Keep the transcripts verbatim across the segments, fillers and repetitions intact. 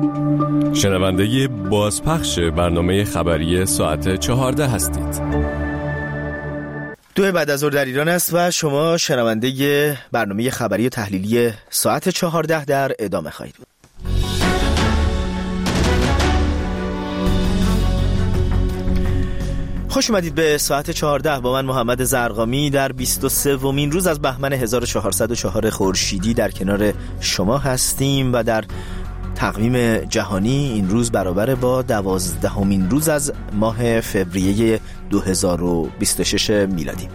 شنونده بازپخش برنامه خبری ساعت چهارده هستید. دو بعد از ظهر در ایران است و شما شنونده برنامه خبری و تحلیلی ساعت چهارده در ادامه خواهید بود. خوش اومدید به ساعت چهارده با من محمد زرقامی در بیست و سومین روز از بهمن هزار و چهارصد و چهار خورشیدی در کنار شما هستیم و در تقویم جهانی این روز برابر با دوازدهمین روز از ماه فوریه دو هزار و بیست و شش میلادی.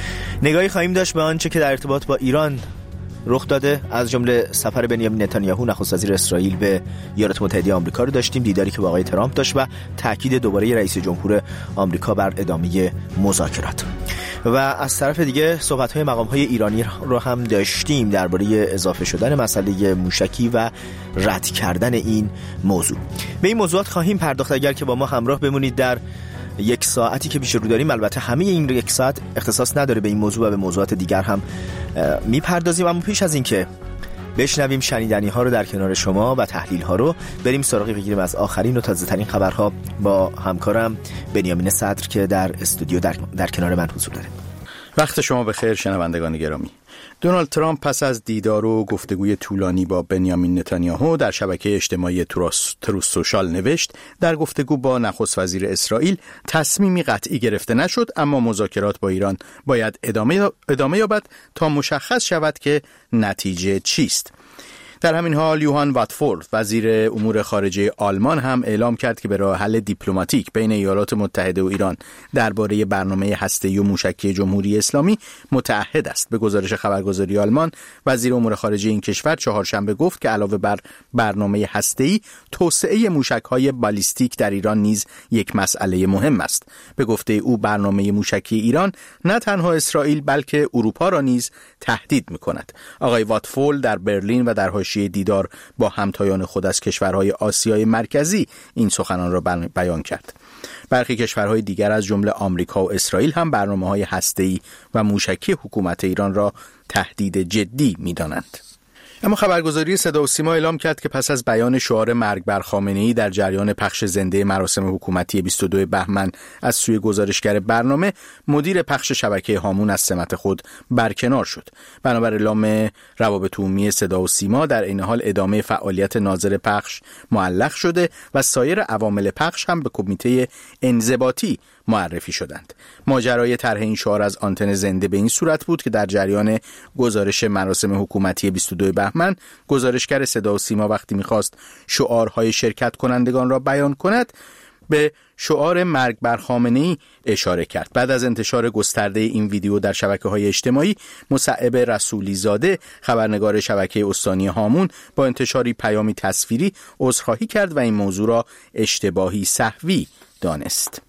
نگاهی خواهیم داشت به آنچه که در ارتباط با ایران رخ داده، از جمله سفر بنیامین نتانیاهو نخست وزیر اسرائیل به ایالات متحده آمریکا رو داشتیم، دیداری که با آقای ترامپ داشت و تاکید دوباره رئیس جمهور آمریکا بر ادامه مذاکرات. و از طرف دیگه صحبت‌های مقام‌های ایرانی رو هم داشتیم درباره اضافه شدن مسئله موشکی و رد کردن این موضوع. به این موضوعات خواهیم پرداخت اگر که با ما همراه بمونید در یک ساعتی که پیش رو داریم. البته همه این یک ساعت اختصاص نداره به این موضوع و به موضوعات دیگر هم میپردازیم، اما پیش از این که بشنویم شنیدنی ها رو در کنار شما و تحلیل ها رو، بریم سراغی بگیریم از آخرین و تازه ترین خبرها با همکارم بنیامین صدر که در استودیو در, در کنار من حضور داره. وقت شما بخیر شنوندگان گرامی. دونالد ترامپ پس از دیدار و گفتگوی طولانی با بنیامین نتانیاهو در شبکه اجتماعی تروس, تروس سوشال نوشت در گفتگو با نخست وزیر اسرائیل تصمیمی قطعی گرفته نشد، اما مذاکرات با ایران باید ادامه, ادامه یابد تا مشخص شود که نتیجه چیست. در همین حال یوهان واتفورد وزیر امور خارجه آلمان هم اعلام کرد که به راه حل دیپلماتیک بین ایالات متحده و ایران درباره برنامه هسته‌ای و موشکی جمهوری اسلامی متعهد است. به گزارش خبرگزاری آلمان، وزیر امور خارجه این کشور چهارشنبه گفت که علاوه بر برنامه هسته‌ای، توسعه موشک‌های بالیستیک در ایران نیز یک مسئله مهم است. به گفته او برنامه موشکی ایران نه تنها اسرائیل بلکه اروپا را نیز تهدید می‌کند. آقای واتفورد در برلین و در دیدار با همتایان خود از کشورهای آسیای مرکزی این سخنان را بیان کرد. برخی کشورهای دیگر از جمله آمریکا و اسرائیل هم برنامه‌های هسته‌ای و موشکی حکومت ایران را تهدید جدی می‌دانند. اما خبرگزاری صدا و سیما اعلام کرد که پس از بیان شعار مرگ بر خامنه‌ای در جریان پخش زنده مراسم حکومتی بیست و دوم بهمن از سوی گزارشگر برنامه، مدیر پخش شبکه هامون از سمت خود برکنار شد. بنابر اعلام روابط عمومی صدا و سیما، در این حال ادامه فعالیت ناظر پخش معلق شده و سایر عوامل پخش هم به کمیته انضباطی معرفی شدند. ماجرای طرح این شعار از آنتن زنده به این صورت بود که در جریان گزارش مراسم حکومتی بیست و دوم بهمن، گزارشگر صدا و سیما وقتی می‌خواست شعارهای شرکت کنندگان را بیان کند، به شعار مرگ بر خامنه‌ای اشاره کرد. بعد از انتشار گسترده این ویدیو در شبکه‌های اجتماعی، مصعب رسولی زاده، خبرنگار شبکه استانی هامون، با انتشاری پیامی تصویری عذرخواهی کرد و این موضوع را اشتباهی سهوی دانست.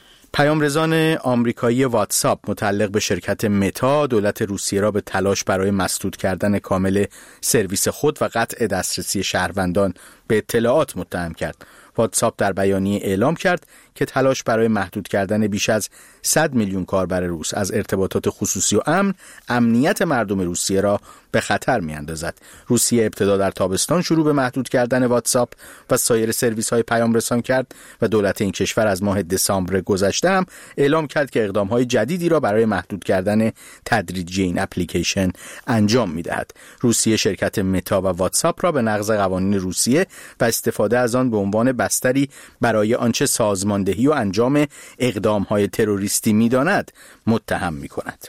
پیامرسان آمریکایی واتساپ متعلق به شرکت متا، دولت روسیه را به تلاش برای مسدود کردن کامل سرویس خود و قطع دسترسی شهروندان به اطلاعات متهم کرد. واتساپ در بیانیه اعلام کرد که تلاش برای محدود کردن بیش از صد میلیون کاربر روس از ارتباطات خصوصی و امن، امنیت مردم روسیه را به خطر می‌اندازد. روسیه ابتدا در تابستان شروع به محدود کردن واتساپ و سایر سرویس‌های پیام رسان کرد و دولت این کشور از ماه دسامبر گذشته هم اعلام کرد که اقدام‌های جدیدی را برای محدود کردن تدریجی این اپلیکیشن انجام می‌دهد. روسیه شرکت متا و واتساپ را به نقض قوانین روسیه و استفاده از آن به عنوان بستری برای آنچه سازماندهی و انجام اقدام‌های تروریستی می‌داند متهم می‌کند.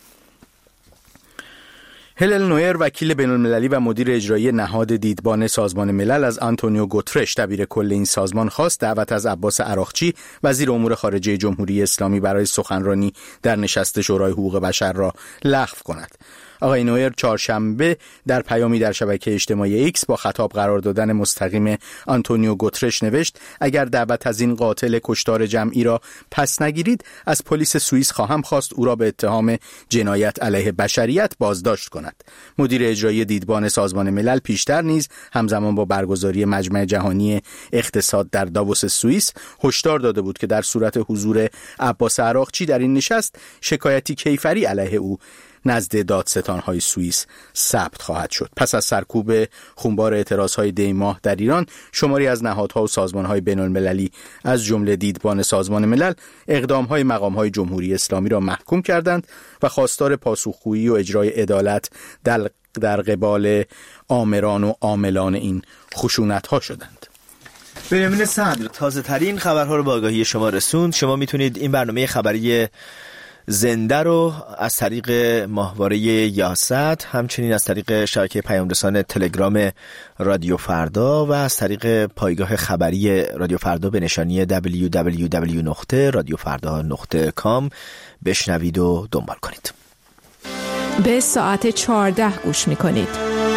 هلل نویر، وکیل بین‌المللی و مدیر اجرایی نهاد دیدبان سازمان ملل، از آنتونیو گوترش، دبیر کل این سازمان، خواست دعوت از عباس عراقچی، وزیر امور خارجه جمهوری اسلامی، برای سخنرانی در نشست شورای حقوق بشر را لغو کند. آقای نویر چهارشنبه در پیامی در شبکه اجتماعی ایکس با خطاب قرار دادن مستقیم آنتونیو گوترش نوشت: اگر دعوت از این قاتل کشتار جمعی را پس نگیرید، از پلیس سوئیس خواهم خواست او را به اتهام جنایت علیه بشریت بازداشت کند. مدیر اجرایی دیدبان سازمان ملل پیشتر نیز همزمان با برگزاری مجمع جهانی اقتصاد در داووس سوئیس هشدار داده بود که در صورت حضور عباس عراقچی در این نشست، شکایتی کیفری علیه او نزد دادستان‌های سوئیس ثبت خواهد شد. پس از سرکوب خونبار اعتراضهای دی ماه در ایران، شماری از نهادها و سازمان‌های بین‌المللی از جمله دیدبان سازمان ملل اقدام‌های مقام‌های جمهوری اسلامی را محکوم کردند و خواستار پاسخگویی و اجرای عدالت در در قبال آمران و عاملان این خشونت‌ها شدند. بنیامین صدر تازه ترین خبرها رو به آگاهی شما رسوند. شما میتونید این برنامه خبری زنده رو از طریق ماهواره یاست، همچنین از طریق شبکه پیام‌رسان تلگرام رادیو فردا و از طریق پایگاه خبری رادیو فردا به نشانی دبلیو دبلیو دبلیو دات رادیو فردا دات کام بشنوید و دنبال کنید. به ساعت چهارده گوش میکنید.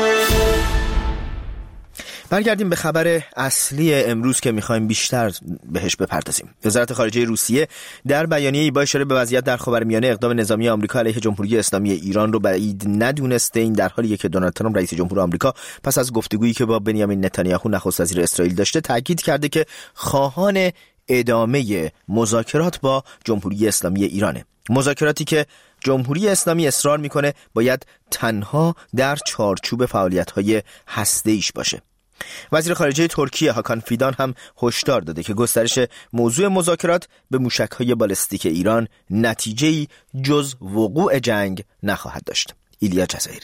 برگردیم به خبر اصلی امروز که میخوایم بیشتر بهش بپردازیم. وزارت خارجه روسیه در بیانیه‌ای با اشاره به وضعیت در خاورمیانه اقدام نظامی آمریکا علیه جمهوری اسلامی ایران رو بعید ندونسته. این در حالیه که دونالد ترامپ رئیس جمهور آمریکا پس از گفتگویی که با بنیامین نتانیاهو نخست وزیر اسرائیل داشته تاکید کرده که خواهان ادامه مذاکرات با جمهوری اسلامی ایرانه. مذاکراتی که جمهوری اسلامی اصرار میکنه باید تنها در چارچوب فعالیت‌های هسته‌ایش باشه. وزیر خارجه ترکیه هاکان فیدان هم هشدار داده که گسترش موضوع مذاکرات به موشک‌های بالستیک ایران نتیجه‌ای جز وقوع جنگ نخواهد داشت. ایلیا جزایری.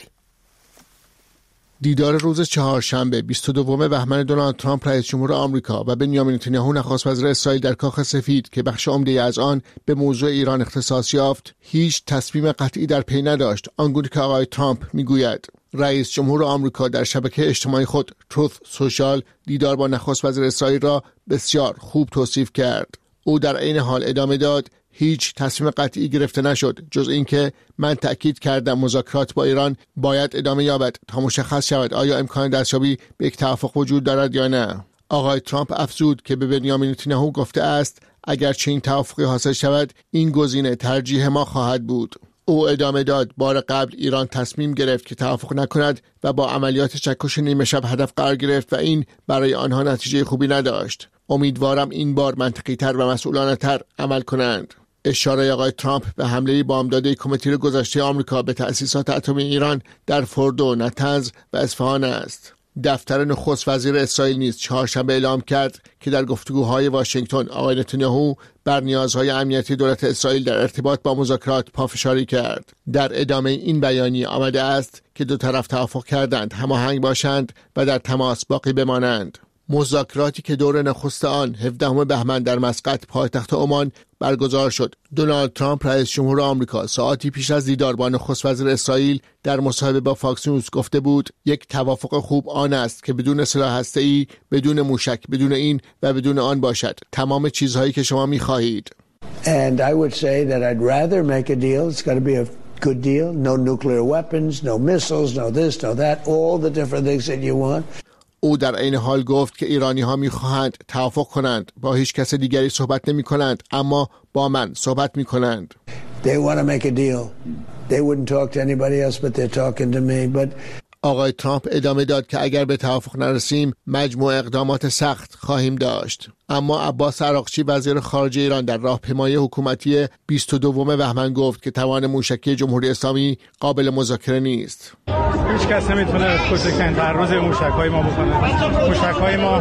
دیدار روز چهارشنبه بیست و دوم بهمن دونالد ترامپ رئیس جمهور آمریکا و بنیامین نتانیاهو نخست وزیر اسرائیل در کاخ سفید که بخش عمده از آن به موضوع ایران اختصاص یافت، هیچ تصمیم قطعی در پی نداشت. آنگونه که آقای ترامپ میگوید. رئیس جمهور آمریکا در شبکه اجتماعی خود تروث سوشال دیدار با نخست وزیر اسرائیل را بسیار خوب توصیف کرد. او در عین حال ادامه داد هیچ تصمیم قطعی گرفته نشد جز اینکه من تأکید کردم مذاکرات با ایران باید ادامه یابد تا مشخص شود آیا امکان دستیابی به یک توافق وجود دارد یا نه. آقای ترامپ افزود که به بنیامین نتانیاهو گفته است اگر چنین توافقی حاصل شود این گزینه ترجیح ما خواهد بود. او ادامه داد بار قبل ایران تصمیم گرفت که توافق نکند و با عملیات چکش نیمه شب هدف قرار گرفت و این برای آنها نتیجه خوبی نداشت. امیدوارم این بار منطقی تر و مسئولانه تر عمل کنند. اشاره آقای ترامپ به حمله بامداده کمیته گذشته آمریکا به تأسیسات اتمی ایران در فوردو، نتنز و اصفهان است. دفتر نخست وزیر اسرائیل نیز چهارشنبه اعلام کرد که در گفتگوهای واشنگتن آقای نتانیاهو بر نیازهای امنیتی دولت اسرائیل در ارتباط با مذاکرات پافشاری کرد. در ادامه این بیانیه آمده است که دو طرف توافق کردند هماهنگ باشند و در تماس باقی بمانند. مذاکراتی که دور نخست آن هفدهم بهمن در مسقط پایتخت عمان برگزار شد. دونالد ترامپ رئیس جمهور آمریکا ساعتی پیش از دیدار با نخست وزیر اسرائیل در مصاحبه با فاکس نیوز گفته بود یک توافق خوب آن است که بدون سلاح هسته‌ای، بدون موشک، بدون این و بدون آن باشد. تمام چیزهایی که شما می‌خواهید. And I would say that I'd rather make a deal. It's got to be a good deal. No nuclear weapons, no missiles, no this, no that, all the different things that you want. او در این حال گفت که ایرانی ها می خواهند توافق کنند، با هیچ کس دیگری صحبت نمی کنند، اما با من صحبت می کنند. They want to make a deal. They wouldn't talk to anybody else but they're talking to me. But آقای ترامپ ادامه داد که اگر به توافق نرسیم مجموع اقدامات سخت خواهیم داشت. اما عباس عراقچی وزیر خارجه ایران در راهپیمایی حکومتی بیست و دوم بهمن گفت که توان موشکی جمهوری اسلامی قابل مذاکره نیست. هیچ کس نمیتونه کوچکترین تعرض موشک‌های ما بکنه. موشک‌های ما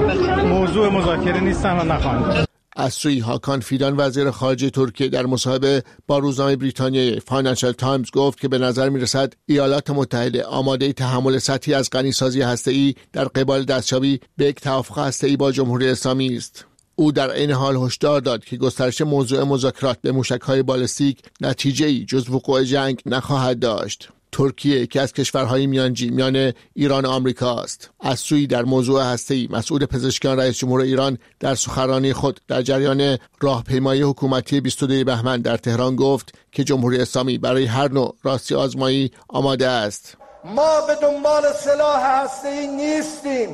موضوع مذاکره نیستن و نخواهند. از سوی هاکان فیدان وزیر خارجه ترکیه در مصاحبه با روزنامه بریتانیای فاینانشال تایمز گفت که به نظر می‌رسد ایالات متحده آماده تحمل سطحی از غنیسازی هسته‌ای در قبال دستیابی به یک توافق هسته‌ای با جمهوری اسلامی است. او در این حال هشدار داد که گسترش موضوع مذاکرات به موشک‌های بالستیک نتیجه‌ای جز وقوع جنگ نخواهد داشت. ترکیه که از کشورهای میانجی میان ایران و آمریکا است. از سوی در موضوع هسته‌ای مسئول پزشکیان رئیس جمهور ایران در سخنرانی خود در جریان راهپیمایی حکومتی بیست و دوم بهمن در تهران گفت که جمهوری اسلامی برای هر نوع راستی آزمایی آماده است. ما به دنبال سلاح هسته‌ای نیستیم.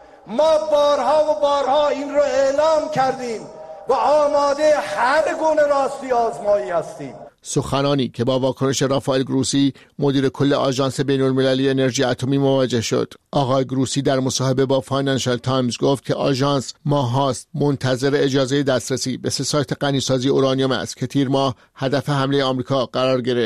ما بارها و بارها این رو اعلام کردیم و آماده هر گونه راستی آزمایی هستیم. سخنانی که با واکنش رافائل گروسی مدیر کل آژانس بین‌المللی انرژی اتمی مواجه شد. آقای گروسی در مصاحبه با فاینانشال تایمز گفت که آژانس ماهاست منتظر اجازه دسترسی به سه سایت غنیسازی اورانیوم است که تیر ماه هدف حمله آمریکا قرار گرفت.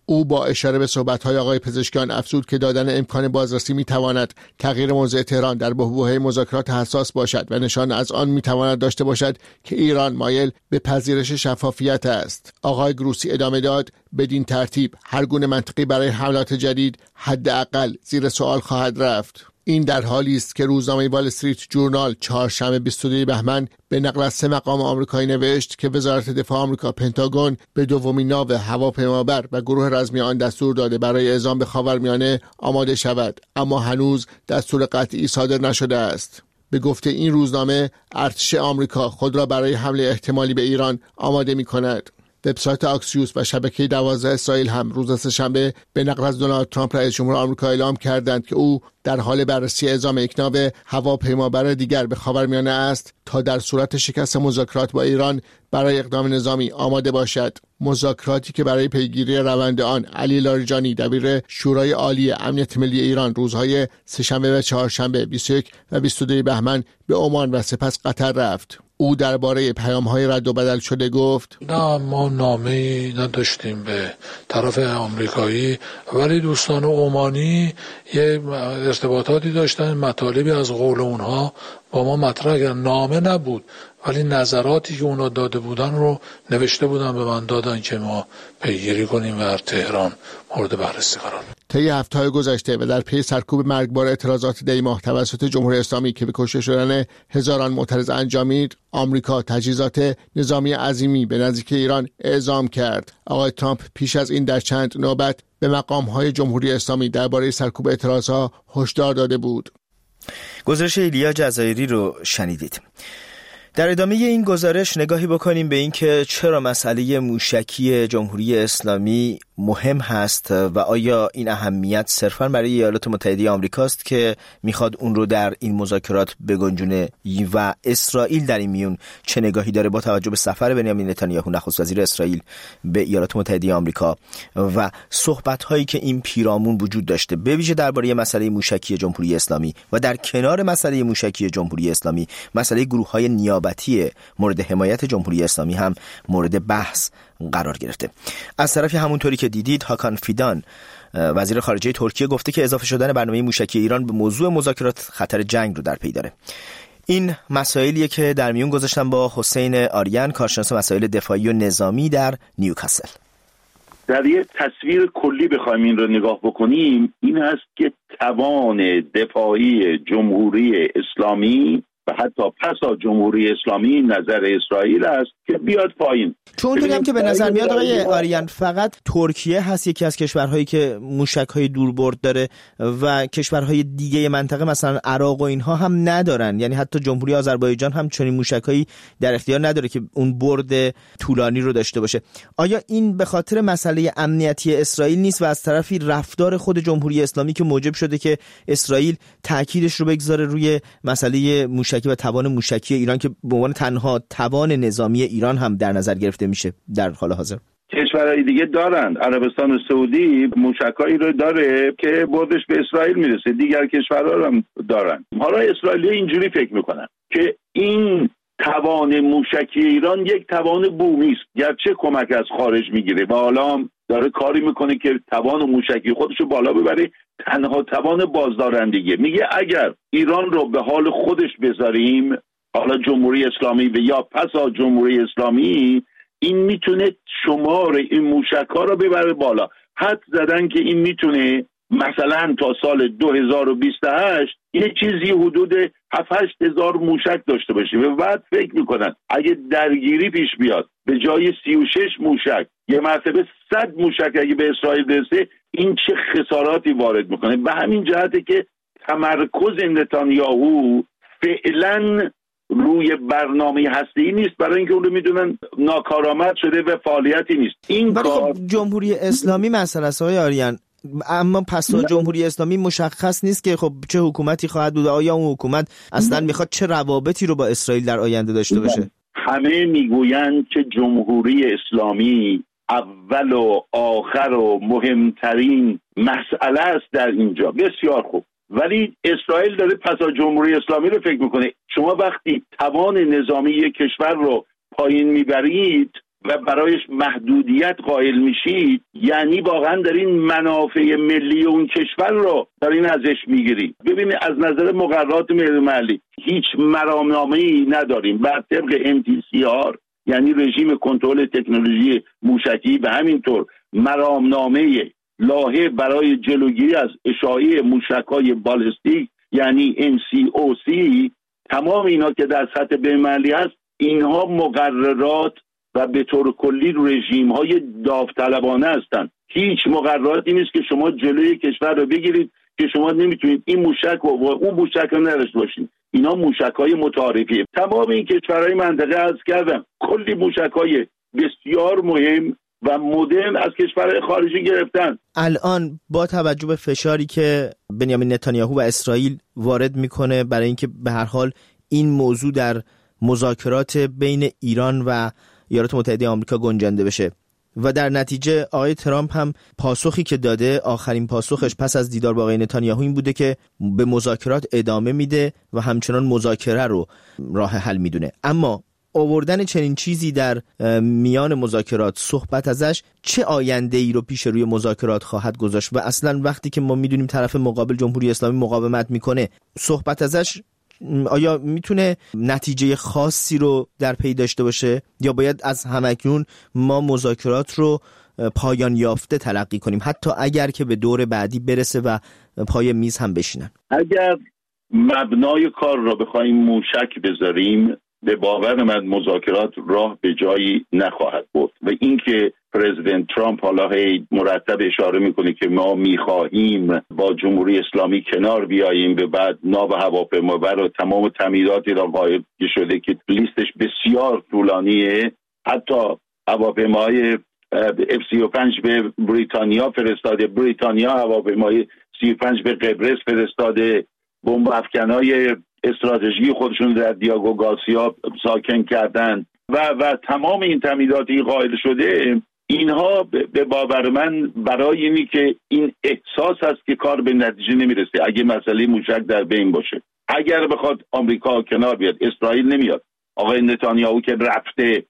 او با اشاره به صحبت‌های آقای پزشکیان افزود که دادن امکان بازرسی می‌تواند تغییر موضع تهران در بحبوحه مذاکرات حساس باشد و نشان از آن می‌تواند داشته باشد که ایران مایل به پذیرش شفافیت است. آقای گروسی ادامه داد: بدین ترتیب هر گونه منطقی برای حملات جدید حداقل زیر سوال خواهد رفت. این در حالی است که روزنامه وال استریت جورنال چهارشنبه بیست و دو بهمن به نقل از سه مقام آمریکایی نوشت که وزارت دفاع آمریکا پنتاگون به دومین ناو هواپیمابر و گروه رزمی آن دستور داده برای اعزام به خاورمیانه آماده شود، اما هنوز دستور قطعی صادر نشده است. به گفته این روزنامه، ارتش آمریکا خود را برای حمله احتمالی به ایران آماده می کند. وبسایت آکسیوس و شبکه دوازده اسرائیل هم روز سه‌شنبه به نقل از دونالد ترامپ رئیس جمهور آمریکا اعلام کردند که او در حال بررسی اعزام یک ناو هواپیمابر دیگر به خاورمیانه است تا در صورت شکست مذاکرات با ایران برای اقدام نظامی آماده باشد. مذاکراتی که برای پیگیری روند آن علی لاریجانی دبیر شورای عالی امنیت ملی ایران روزهای سه‌شنبه و چهارشنبه بیست و یک و بیست و دو بهمن به عمان و سپس قطر رفت. او درباره پیام‌های رد و بدل شده گفت: نه، ما نامه‌ای نداشتیم به طرف آمریکایی، ولی دوستان عمانی یه ارتباطاتی داشتن، مطالبی از قول اونها با ما مطرح کردن. نامه نبود ولی نظراتی که اونا داده بودن رو نوشته بودن به من دادن که ما پیگیری کنیم و در تهران مورد بررسی قرار بدیم. طی هفته‌های گذشته و در پی سرکوب مرگبار اعتراضات دی ماه توسط جمهوری اسلامی که به کشته شدن هزاران معترض انجامید، آمریکا تجهیزات نظامی عظیمی به نزدیک ایران اعزام کرد. آقای ترامپ پیش از این در چند نوبت به مقام‌های جمهوری اسلامی درباره سرکوب اعتراضها هشدار داده بود. گزارش ایلیا جزایری رو شنیدید. در ادامه این گزارش نگاهی بکنیم به این که چرا مسئله موشکی جمهوری اسلامی مهم هست و آیا این اهمیت صرفاً برای ایالات متحده آمریکاست که میخواد اون رو در این مذاکرات بگنجونه و اسرائیل در این میون چه نگاهی داره با توجه به سفر بنیامین نتانیاهو نخست وزیر اسرائیل به ایالات متحده آمریکا و صحبت‌هایی که این پیرامون وجود داشته، به ویژه درباره مسئله موشکی جمهوری اسلامی و در کنار مسئله موشکی جمهوری اسلامی مسئله گروه‌های نیابتی مورد حمایت جمهوری اسلامی هم مورد بحث قرار گرفته. از طرفی همونطوری که دیدید هاکان فیدان وزیر خارجه ترکیه گفته که اضافه شدن برنامه موشکی ایران به موضوع مذاکرات خطر جنگ رو در پی داره. این مسائلیه که در میون گذاشتم با حسین آریان، کارشناس مسائل دفاعی و نظامی در نیوکاسل. در یک تصویر کلی بخوایم این رو نگاه بکنیم، این هست که توان دفاعی جمهوری اسلامی و حتی پسا جمهوری اسلامی نظر اسرائیل است که بیاد پایین. چون دیدم که به نظر میاد آقای آریان فقط ترکیه هست یکی از کشورهایی که موشک‌های دوربرد داره و کشورهای دیگه منطقه مثلا عراق و اینها هم ندارن، یعنی حتی جمهوری آذربایجان هم چنین موشک‌هایی در اختیار نداره که اون برد طولانی رو داشته باشه. آیا این به خاطر مسئله امنیتی اسرائیل نیست و از طرفی رفتار خود جمهوری اسلامی که موجب شده که اسرائیل تاکیدش رو بگذاره روی مسئله موشکی و توان موشکی ایران که به عنوان تنها توان نظامی ایران هم در نظر گرفته میشه در حال حاضر؟ کشورهای دیگه دارن، عربستان و سعودی موشکایی رو داره که بردش به اسرائیل میرسه، دیگر کشورها هم دارن. حالا اسرائیلی اینجوری فکر میکنن که این توان موشکی ایران یک توان بومی است، گرچه کمک از خارج میگیره و حالا داره کاری میکنه که توان موشکی خودشو بالا ببره، تنها توان بازدارندگی. میگه اگر ایران رو به حال خودش بذاریم، حالا جمهوری اسلامی و یا پسا جمهوری اسلامی، این میتونه شمار این موشک‌ها رو ببره بالا. حد زدن که این میتونه مثلا تا سال دو هزار و بیست و هشت یه چیزی حدود هفت هشت هزار موشک داشته باشه و بعد فکر میکنن اگه درگیری پیش بیاد به جای سی و شش موشک یه مرتبه صد موشک اگه به اسرائیل برسه، این چه خساراتی وارد میکنه. به همین جهته که تمرکز نتانیاهو فعلا روی برنامه هسته‌ای نیست، برای اینکه اون رو میدونن ناکارآمد شده و فعالیتی نیست. این کار جمهوری اسلامی مثلا آقای آریان، اما پس جمهوری اسلامی مشخص نیست که خب چه حکومتی خواهد بود، آیا اون حکومت اصلا میخواد چه روابطی رو با اسرائیل در آینده داشته باشه؟ همه میگویند که جمهوری اسلامی اول و آخر و مهمترین مسئله است در اینجا. بسیار خوب، ولی اسرائیل داره پسا جمهوری اسلامی رو فکر میکنه. شما وقتی توان نظامی یک کشور رو پایین میبرید و برایش محدودیت قائل میشید، یعنی واقعا دارین منافع ملی اون کشور رو دارین ازش میگیرید. ببینید از نظر مقررات ملی محلی هیچ مرامنامه‌ای نداریم بر طبق ام تی سی آر، یعنی رژیم کنترل تکنولوژی موشکی، و همینطور مرامنامه لایحه برای جلوگیری از اشاعه موشک‌های بالستیک یعنی ام سی او سی. تمام اینا که در سطح بین‌المللی هست، اینها مقررات و به طور کلی رژیم‌های داوطلبانه هستند. هیچ مقرراتی نیست که شما جلوی کشور رو بگیرید که شما نمیتونید این موشک و اون موشک رو نداشته باشید. اینا موشک‌های متعارفیه. تمام این کشورهای منطقه از کردم کلی موشک‌های بسیار مهم و مدرن از کشورهای خارجی گرفتن. الان با توجه به فشاری که بنیامین نتانیاهو و اسرائیل وارد میکنه برای اینکه به هر حال این موضوع در مذاکرات بین ایران و ایالات متحده آمریکا گنجانده بشه و در نتیجه آقای ترامپ هم پاسخی که داده، آخرین پاسخش پس از دیدار با آقای نتانیاهو این بوده که به مذاکرات ادامه میده و همچنان مذاکره رو راه حل میدونه. اما آوردن چنین چیزی در میان مذاکرات، صحبت ازش، چه آینده ای رو پیش روی مذاکرات خواهد گذاشت؟ و اصلا وقتی که ما میدونیم طرف مقابل جمهوری اسلامی مقاومت میکنه، صحبت ازش آیا میتونه نتیجه خاصی رو در پی داشته باشه یا باید از همکنون ما مذاکرات رو پایان یافته تلقی کنیم، حتی اگر که به دور بعدی برسه و پای میز هم بشینن؟ اگر مبنای کار رو بخوایم موشک بذاریم، به باور من مذاکرات راه به جایی نخواهد برد. و اینکه پرزیدنت ترامپ حالا هی مرتب اشاره میکنه که ما میخواهیم با جمهوری اسلامی کنار بیاییم، به بعد ناو هواپیمابر و تمام تمهیداتی را قائل شده که لیستش بسیار طولانیه، حتی هواپیماهای اف سی و پنج به بریتانیا فرستاده، بریتانیا هواپیمای سی و پنج به قبرس فرستاده، بمب افکنای استراتژی خودشون در دیاگو گارسیا ساکن کردن و و تمام این تمهیداتی قائل شده. اینها به باور من برای اینی که این احساس هست که کار به نتیجه نمیرسه اگه مسئله موشک در بین باشه. اگر بخواد آمریکا کنار بیاد، اسرائیل نمیاد. آقای نتانیاهو که رفته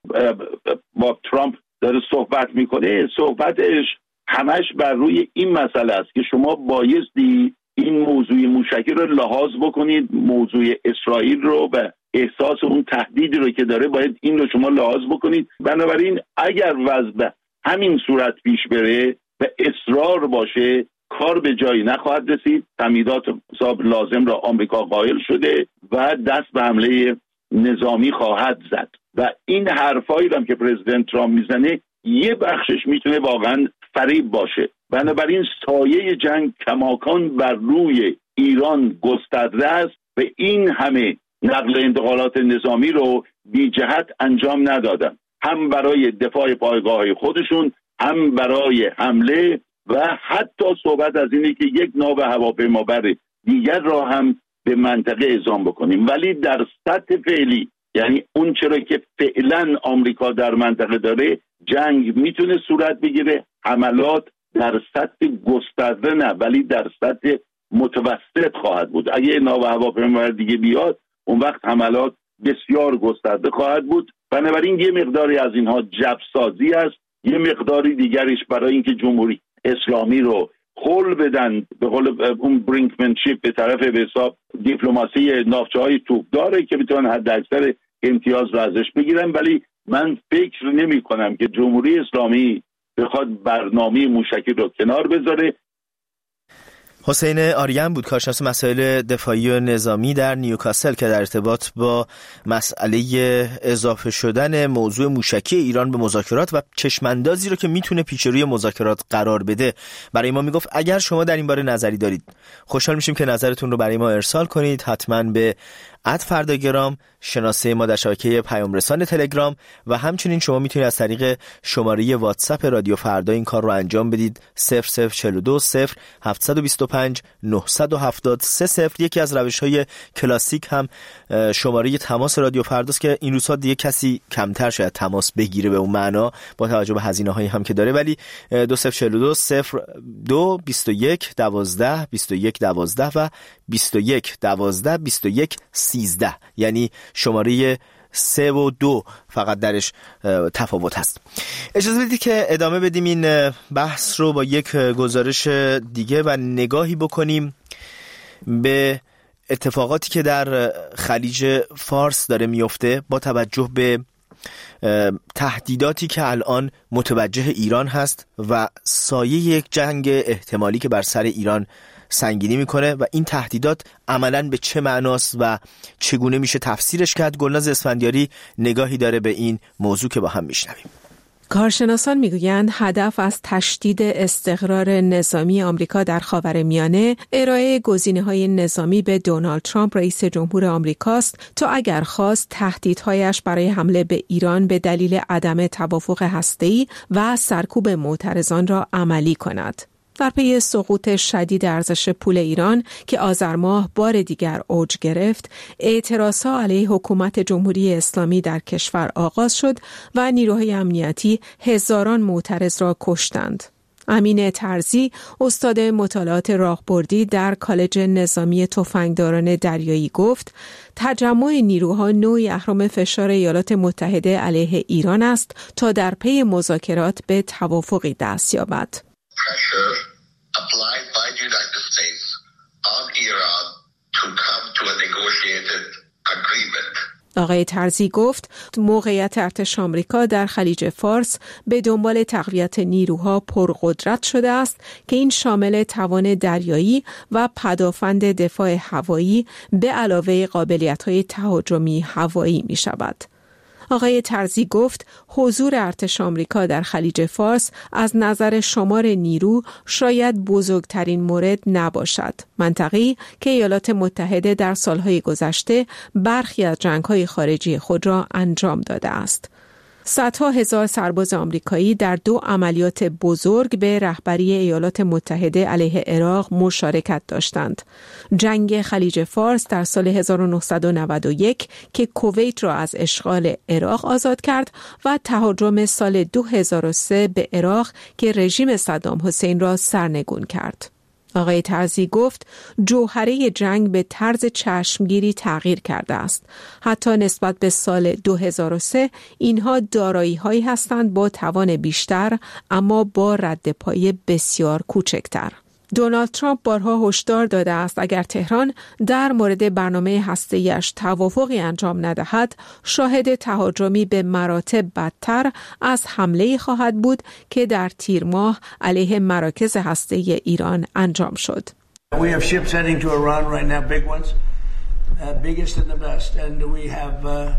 با ترامپ داره صحبت میکنه، صحبتش همش بر روی این مسئله است که شما بایستی این موضوع موشکی رو لحاظ بکنید، موضوع اسرائیل رو و احساس اون تهدیدی رو که داره باید این رو شما لحاظ بکنید. بنابراین اگر وضع همین صورت پیش بره و اصرار باشه، کار به جایی نخواهد رسید. تمهیدات حساب لازم را آمریکا قائل شده و دست به حمله نظامی خواهد زد و این حرفایی هم که پرزیدنت ترامپ میزنه یه بخشش میتونه واقعا فریب باشه. بنابراین سایه جنگ کماکان بر روی ایران گسترده است و این همه نقل انتقالات نظامی رو بی جهت انجام ندادن، هم برای دفاع پایگاه خودشون، هم برای حمله و حتی صحبت از اینه که یک ناو هواپیمابر دیگر را هم به منطقه اعزام بکنیم. ولی در سطح فعلی، یعنی اون چرا که فعلا آمریکا در منطقه داره، جنگ میتونه صورت بگیره، حملات در سطح گسترده نه ولی در سطح متوسط خواهد بود. اگه ناو هواپیمابر دیگه بیاد، اون وقت حملات بسیار گسترده خواهد بود. بنابراین یه مقداری از اینها جبسازی است، یه مقداری دیگریش برای اینکه جمهوری اسلامی رو خل بدن، به قول اون برینکمنشیپ به طرف به حساب دیپلماسی ناوچه‌های توپداره که بتونن حد اکثر امتیاز رو ازش بگیرن. ولی من فکر نمی کنم که جمهوری اسلامی بخواد برنامه موشکی رو کنار بذاره. حسین آریان بود، کارشناس مسائل دفاعی و نظامی در نیوکاسل، که در ارتباط با مسئله اضافه شدن موضوع موشکی ایران به مذاکرات و چشماندازی رو که میتونه پیش روی مذاکرات قرار بده برای ما میگفت. اگر شما در این باره نظری دارید، خوشحال میشیم که نظرتون رو برای ما ارسال کنید، حتما به ات فرداگرام، شناسه ما در شبکه پیام رسان تلگرام، و همچنین شما میتونید از طریق شماره واتساپ رادیو فردا این کار رو انجام بدید. صفر صفر چهل و دو صفر هفت دو پنج نه هفت صفر سه صفر. یکی از روش‌های کلاسیک هم شماره تماس رادیو فرداست که این روزها دیگه کسی کمتر شاید تماس بگیره به اون معنا با توجه به هزینه‌هایی هم که داره، ولی دو صفر چهل و دو صفر دو بیست و یک دوازده بیست و یک دوازده و بیست و یک دوازده بیست و یک سیزده، یعنی شماره سه و دو فقط درش تفاوت هست. اجازه بدید که ادامه بدیم این بحث رو با یک گزارش دیگه و نگاهی بکنیم به اتفاقاتی که در خلیج فارس داره میفته با توجه به تهدیداتی که الان متوجه ایران هست و سایه یک جنگ احتمالی که بر سر ایران سنگینی میکنه و این تهدیدات عملاً به چه معناست و چگونه میشه تفسیرش کرد. گلناز اسفندیاری نگاهی داره به این موضوع که با هم میشنویم. کارشناسان میگویند هدف از تشدید استقرار نظامی آمریکا در خاورمیانه ارائه گزینه‌های نظامی به دونالد ترامپ رئیس جمهور آمریکاست تا اگر خواست تهدیدهایش برای حمله به ایران به دلیل عدم توافق هسته‌ای و سرکوب معترضان را عملی کند. در پی سقوط شدید ارزش پول ایران که آذر ماه بار دیگر اوج گرفت، اعتراضها علیه حکومت جمهوری اسلامی در کشور آغاز شد و نیروهای امنیتی هزاران معترض را کشتند. امین ترزی، استاد مطالعات راهبردی در کالج نظامی تفنگداران دریایی گفت: تجمع نیروها نوعی اهرم فشار ایالات متحده علیه ایران است تا در پی مذاکرات به توافقی دست یابد. Pressure applied by the United States on Iran to come to a negotiated agreement. آقای ترزی گفت موقعیت ارتش آمریکا در خلیج فارس به دنبال تقویت نیروها پرقدرت شده است که این شامل توان دریایی و پدافند دفاع هوایی به علاوه قابلیت‌های تهاجمی هوایی می شود. آقای ترزی گفت حضور ارتش آمریکا در خلیج فارس از نظر شمار نیرو شاید بزرگترین مورد نباشد. منطقه‌ای که ایالات متحده در سالهای گذشته برخی از جنگ‌های خارجی خود را انجام داده است. صدها هزار سرباز آمریکایی در دو عملیات بزرگ به رهبری ایالات متحده علیه عراق مشارکت داشتند. جنگ خلیج فارس در سال هزار و نهصد و نود و یک که کویت را از اشغال عراق آزاد کرد و تهاجم سال دو هزار و سه به عراق که رژیم صدام حسین را سرنگون کرد. آقای ترزی گفت جوهره جنگ به طرز چشمگیری تغییر کرده است. حتی نسبت به سال دو هزار و سه اینها دارایی هایی هستند با توان بیشتر اما با رد پای بسیار کوچکتر. دونالد ترامپ بارها هشدار داده است اگر تهران در مورد برنامه هسته‌ایش توافقی انجام ندهد، شاهد تهاجمی به مراتب بدتر از حمله‌ای خواهد بود که در تیر ماه علیه مراکز هسته‌ای ایران انجام شد. We have ships heading to Iran right now, big ones, uh, biggest and the best, and we have uh,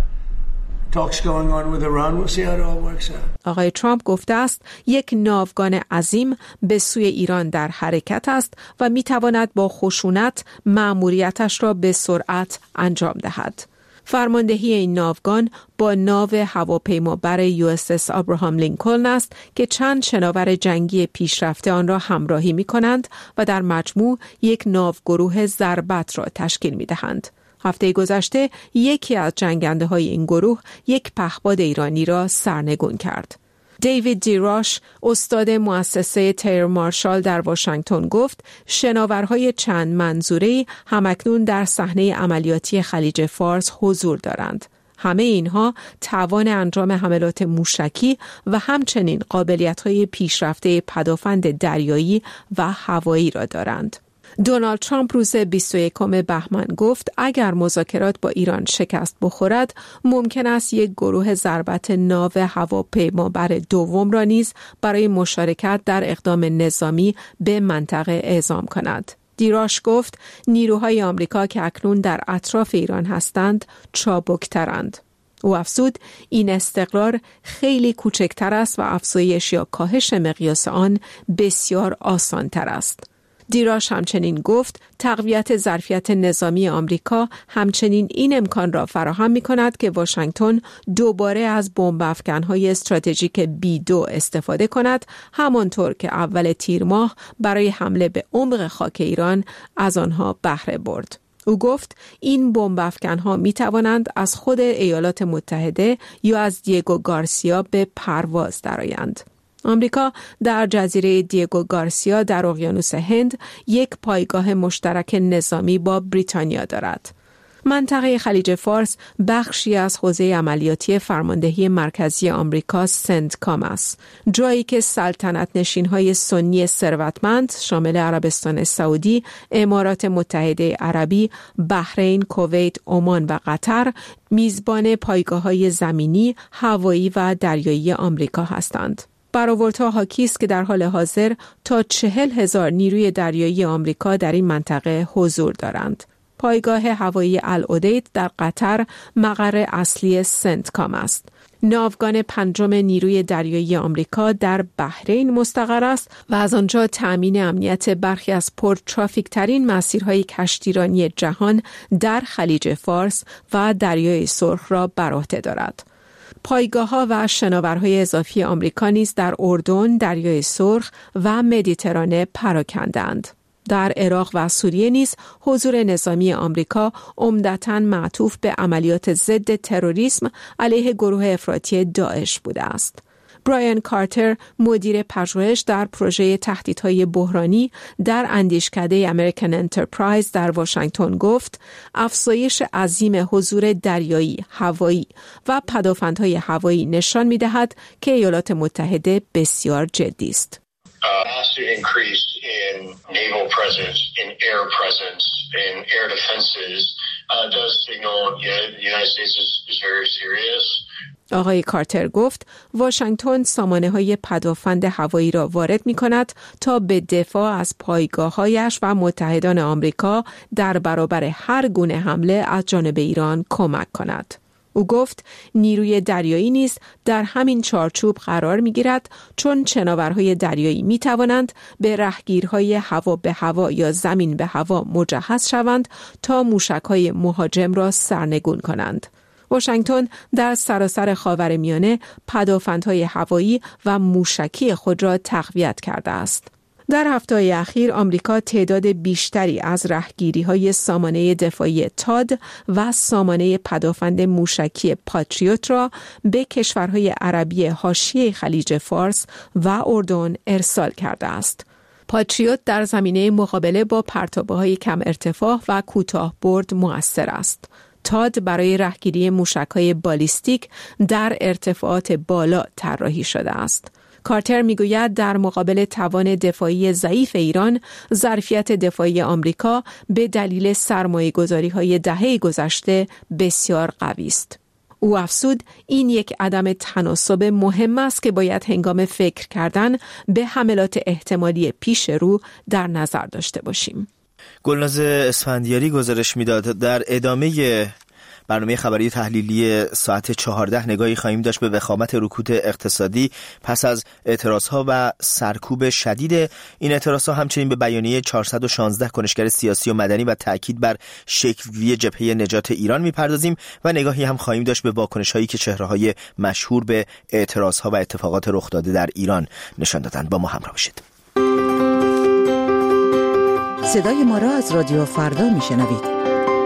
talks going on with Iran. We'll see how it all works out. آقای ترامپ گفته است یک ناوگان عظیم به سوی ایران در حرکت است و میتواند با خشونت مأموریتش را به سرعت انجام دهد. فرماندهی این ناوگان با ناو هواپیمابر یو اس اس ابراهام لینکلن است که چند شناور جنگی پیشرفته آن را همراهی می کنند و در مجموع یک ناوگروه ضربت را تشکیل می دهند. هفته گذشته یکی از جنگنده های این گروه یک پهپاد ایرانی را سرنگون کرد. دیوید دیراش، استاد مؤسسه تیر مارشال در واشنگتن گفت شناورهای چند منظوره‌ای همکنون در صحنه عملیاتی خلیج فارس حضور دارند. همه اینها توان انجام حملات موشکی و همچنین قابلیت‌های پیشرفته پدافند دریایی و هوایی را دارند. دونالد ترامپ روز بیست و یکم بهمن گفت اگر مذاکرات با ایران شکست بخورد ممکن است یک گروه ضربت ناو هواپیمابر دوم را نیز برای مشارکت در اقدام نظامی به منطقه اعزام کند. دیراش گفت نیروهای آمریکا که اکنون در اطراف ایران هستند چابکترند. او افزود این استقرار خیلی کوچکتر است و افزایش یا کاهش مقیاس آن بسیار آسانتر است. دیراش همچنین گفت تقویت ظرفیت نظامی آمریکا همچنین این امکان را فراهم می کند که واشنگتن دوباره از بمب افکن‌های استراتژیک بی دو استفاده کند، همانطور که اول تیر ماه برای حمله به عمق خاک ایران از آنها بهره برد. او گفت این بمب افکن‌ها می توانند از خود ایالات متحده یا از دیگو گارسیا به پرواز درآیند. آمریکا در جزیره دیگو گارسیا در اقیانوس هند یک پایگاه مشترک نظامی با بریتانیا دارد. منطقه خلیج فارس بخشی از حوزه عملیاتی فرماندهی مرکزی آمریکا سنتکام است، جایی که سلطنت نشین‌های سنی ثروتمند شامل عربستان سعودی، امارات متحده عربی، بحرین، کویت، عمان و قطر میزبان پایگاه‌های زمینی، هوایی و دریایی آمریکا هستند. برآوردها حاکی است که در حال حاضر تا چهل هزار نیروی دریایی آمریکا در این منطقه حضور دارند. پایگاه هوایی العدید در قطر مقر اصلی سنتکام است. ناوگان پنجم نیروی دریایی آمریکا در بحرین مستقر است و از آنجا تأمین امنیت برخی از پرترافیک ترین مسیرهای کشتیرانی جهان در خلیج فارس و دریای سرخ را بر عهده دارد. پایگاه‌ها و شناورهای اضافی آمریکا نیز در اردن، دریای سرخ و مدیترانه پراکنده‌اند. در عراق و سوریه نیز حضور نظامی آمریکا عمدتاً معطوف به عملیات ضد تروریسم علیه گروه افراطی داعش بوده است. برایان کارتر، مدیر پژوهش در پروژه تهدیدهای بحرانی در اندیشکده امریکن انترپرایز در واشنگتن گفت: افزایش عظیم حضور دریایی، هوایی و پدافندهای هوایی نشان می‌دهد که ایالات متحده بسیار جدی است. Uh, massive increase in naval presence, in air presence, in air defenses uh, does signal yeah, the United States is, is very serious. آقای کارتر گفت واشنگتن سامانه‌های پدافند هوایی را وارد می‌کند تا به دفاع از پایگاه‌هایش و متحدان آمریکا در برابر هر گونه حمله از جانب ایران کمک کند. او گفت نیروی دریایی نیز در همین چارچوب قرار می‌گیرد، چون شناورهای دریایی می‌توانند به رهگیرهای هوا به هوا یا زمین به هوا مجهز شوند تا موشک‌های مهاجم را سرنگون کنند. واشنگتن در سراسر خاورمیانه پدافندهای هوایی و موشکی خود را تقویت کرده است. در هفته‌های اخیر آمریکا تعداد بیشتری از رهگیری‌های سامانه دفاعی تاد و سامانه پدافند موشکی پاتریوت را به کشورهای عربی حاشیه خلیج فارس و اردن ارسال کرده است. پاتریوت در زمینه مقابله با پرتابه‌های کم ارتفاع و کوتاه برد مؤثر است. تاد برای رهگیری موشک‌های بالیستیک در ارتفاعات بالا طراحی شده است. کارتر میگوید در مقابل توان دفاعی ضعیف ایران، ظرفیت دفاعی آمریکا به دلیل سرمایه‌گذاری‌های دهه گذشته بسیار قوی است. او افزود این یک عدم تناسب مهم است که باید هنگام فکر کردن به حملات احتمالی پیش رو در نظر داشته باشیم. گلناز اسفندیاری گزارش میداد. در ادامه برنامه خبری تحلیلی ساعت چهارده نگاهی خواهیم داشت به وخامت رکود اقتصادی پس از اعتراضها و سرکوب شدید این اعتراضها، همچنین به بیانیه چهارصد و شانزده کنشگر سیاسی و مدنی و تاکید بر شکل‌گیری جبهه نجات ایران میپردازیم و نگاهی هم خواهیم داشت به واکنش‌هایی که چهره‌های مشهور به اعتراضها و اتفاقات رخ داده در ایران نشان دادند. با ما همراه باشید. صدای ما را از رادیو فردا میشنوید.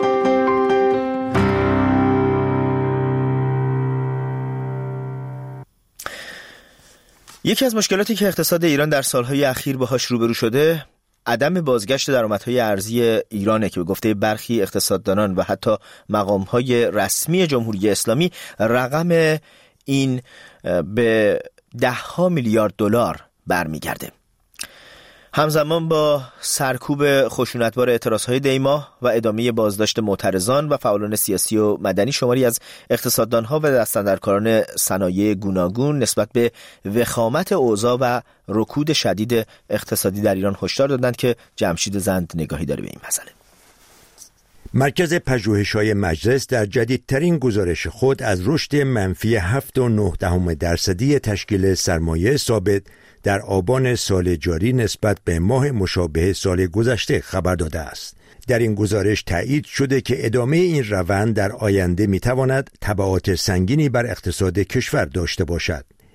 یکی از مشکلاتی که اقتصاد ایران در سالهای اخیر باهاش روبرو شده عدم بازگشت درآمدهای ارزی ایرانه که به گفته برخی اقتصاددانان و حتی مقام‌های رسمی جمهوری اسلامی رقم این به ده‌ها میلیارد دلار برمیگرده. همزمان با سرکوب خشونتبار اعتراضهای دیماه و ادامه بازداشت معترضان و فعالان سیاسی و مدنی، شماری از اقتصاددانها و دستاندرکاران صنایع گوناگون نسبت به وخامت اوضاع و رکود شدید اقتصادی در ایران هشدار دادند که جمشید زند نگاهی داره به این مسئله. مرکز پژوهش‌های مجلس در جدیدترین گزارش خود از رشد منفی هفت و نه دهم درصدی تشکیل سرمایه ثابت در آبان سال جاری نسبت به ماه مشابه سال گذشته خبر داده است. در این گزارش تایید شده که ادامه این روند در آینده میتواند تبعات سنگینی بر اقتصاد کشور داشته باشد.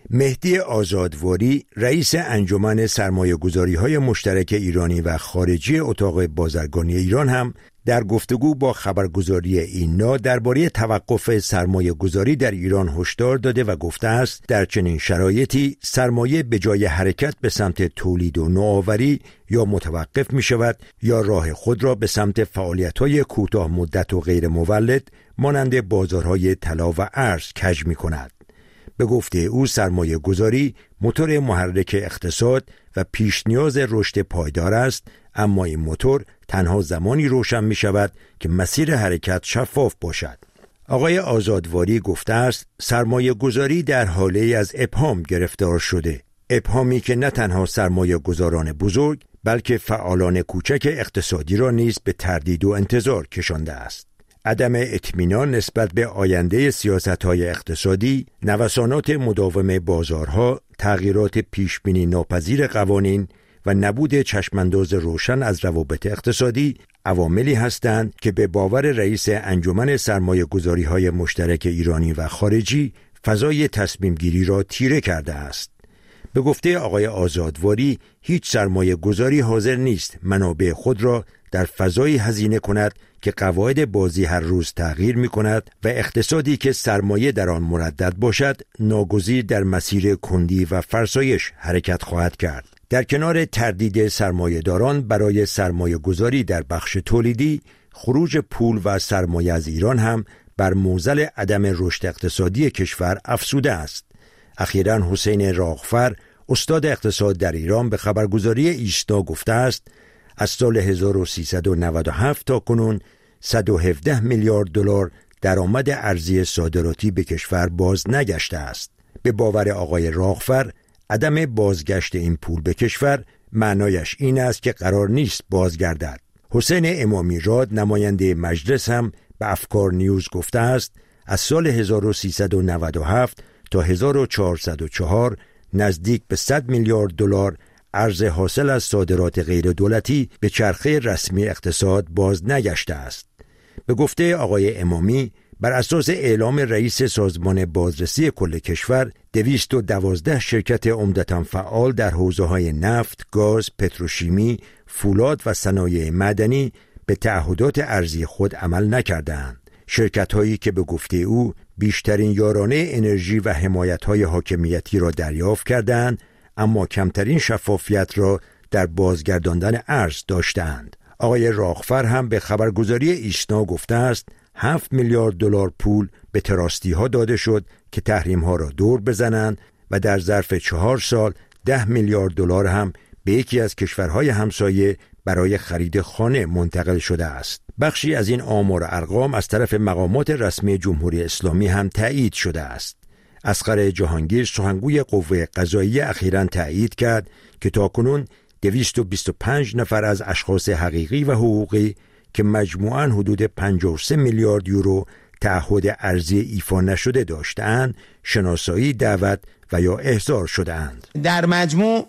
مهدی آزادواری رئیس انجمن سرمایه‌گذاری‌های مشترک ایرانی و خارجی اتاق بازرگانی ایران هم در گفتگو با خبرگزاری اینا درباره توقف سرمایه‌گذاری در ایران هشدار داده و گفته است در چنین شرایطی سرمایه به جای حرکت به سمت تولید و نوآوری یا متوقف می شود یا راه خود را به سمت فعالیت‌های کوتاه مدت و غیر مولد مانند بازارهای طلا و ارز کج می کند. به گفته او سرمایه گذاری موتور محرک اقتصاد و پیش نیاز رشد پایدار است، اما این موتور تنها زمانی روشن می شود که مسیر حرکت شفاف باشد. آقای آزادواری گفته است سرمایه گذاری در حاله از ابهام گرفتار شده، ابهامی که نه تنها سرمایه گذاران بزرگ بلکه فعالان کوچک اقتصادی را نیز به تردید و انتظار کشانده است. عدم اطمینان نسبت به آینده سیاست‌های اقتصادی، نوسانات مداوم بازارها، تغییرات پیشبینی ناپذیر قوانین و نبود چشمانداز روشن از روابط اقتصادی عواملی هستند که به باور رئیس انجمن سرمایه‌گذاری‌های مشترک ایرانی و خارجی فضای تصمیم گیری را تیره کرده است. به گفته آقای آزادواری هیچ سرمایه گذاری حاضر نیست منابع خود را در فضایی هزینه کند که قواعد بازی هر روز تغییر می کند و اقتصادی که سرمایه در آن مردد باشد ناگزیر در مسیر کندی و فرسایش حرکت خواهد کرد. در کنار تردید سرمایه داران برای سرمایه گذاری در بخش تولیدی، خروج پول و سرمایه از ایران هم بر معضل عدم رشد اقتصادی کشور افزوده است. اخیراً حسین راغفر استاد اقتصاد در ایران به خبرگزاری ایسنا گفته است از سال هزار و سیصد و نود و هفت تا کنون صد و هفده میلیارد دلار درآمد ارزی صادراتی به کشور باز نگشته است. به باور آقای راغفر عدم بازگشت این پول به کشور معنایش این است که قرار نیست بازگردد. حسین امامی راد نماینده مجلس هم به افکار نیوز گفته است از سال هزار و سیصد و نود و هفت تا هزار و چهارصد و چهار نزدیک به صد میلیارد دلار ارز حاصل از صادرات غیر دولتی به چرخه رسمی اقتصاد باز نگشته است. به گفته آقای امامی بر اساس اعلام رئیس سازمان بازرسی کل کشور دویست و دوازده شرکت عمدتاً فعال در حوزه‌های نفت، گاز، پتروشیمی، فولاد و صنایع معدنی به تعهدات ارزی خود عمل نکردند. شرکت‌هایی که به گفته او بیشترین یارانه انرژی و حمایت‌های حاکمیتی را دریافت کردند اما کمترین شفافیت را در بازگرداندن ارز داشتند. آقای راغفر هم به خبرگزاری ایسنا گفته است هفت میلیارد دلار پول به تراستی ها داده شد که تحریم ها را دور بزنند و در ظرف چهار سال ده میلیارد دلار هم به یکی از کشورهای همسایه برای خرید خانه منتقل شده است. بخشی از این آمار و ارقام از طرف مقامات رسمی جمهوری اسلامی هم تایید شده است. اصغر جهانگیر سخنگوی قوه قضاییه اخیراً تایید کرد که تاکنون دویست و بیست و پنج نفر از اشخاص حقیقی و حقوقی که مجموعاً حدود پنجاه و سه میلیارد یورو تعهد ارزی ایفا نشده داشتند، شناسایی دعوت و یا احضار شده‌اند. در مجموع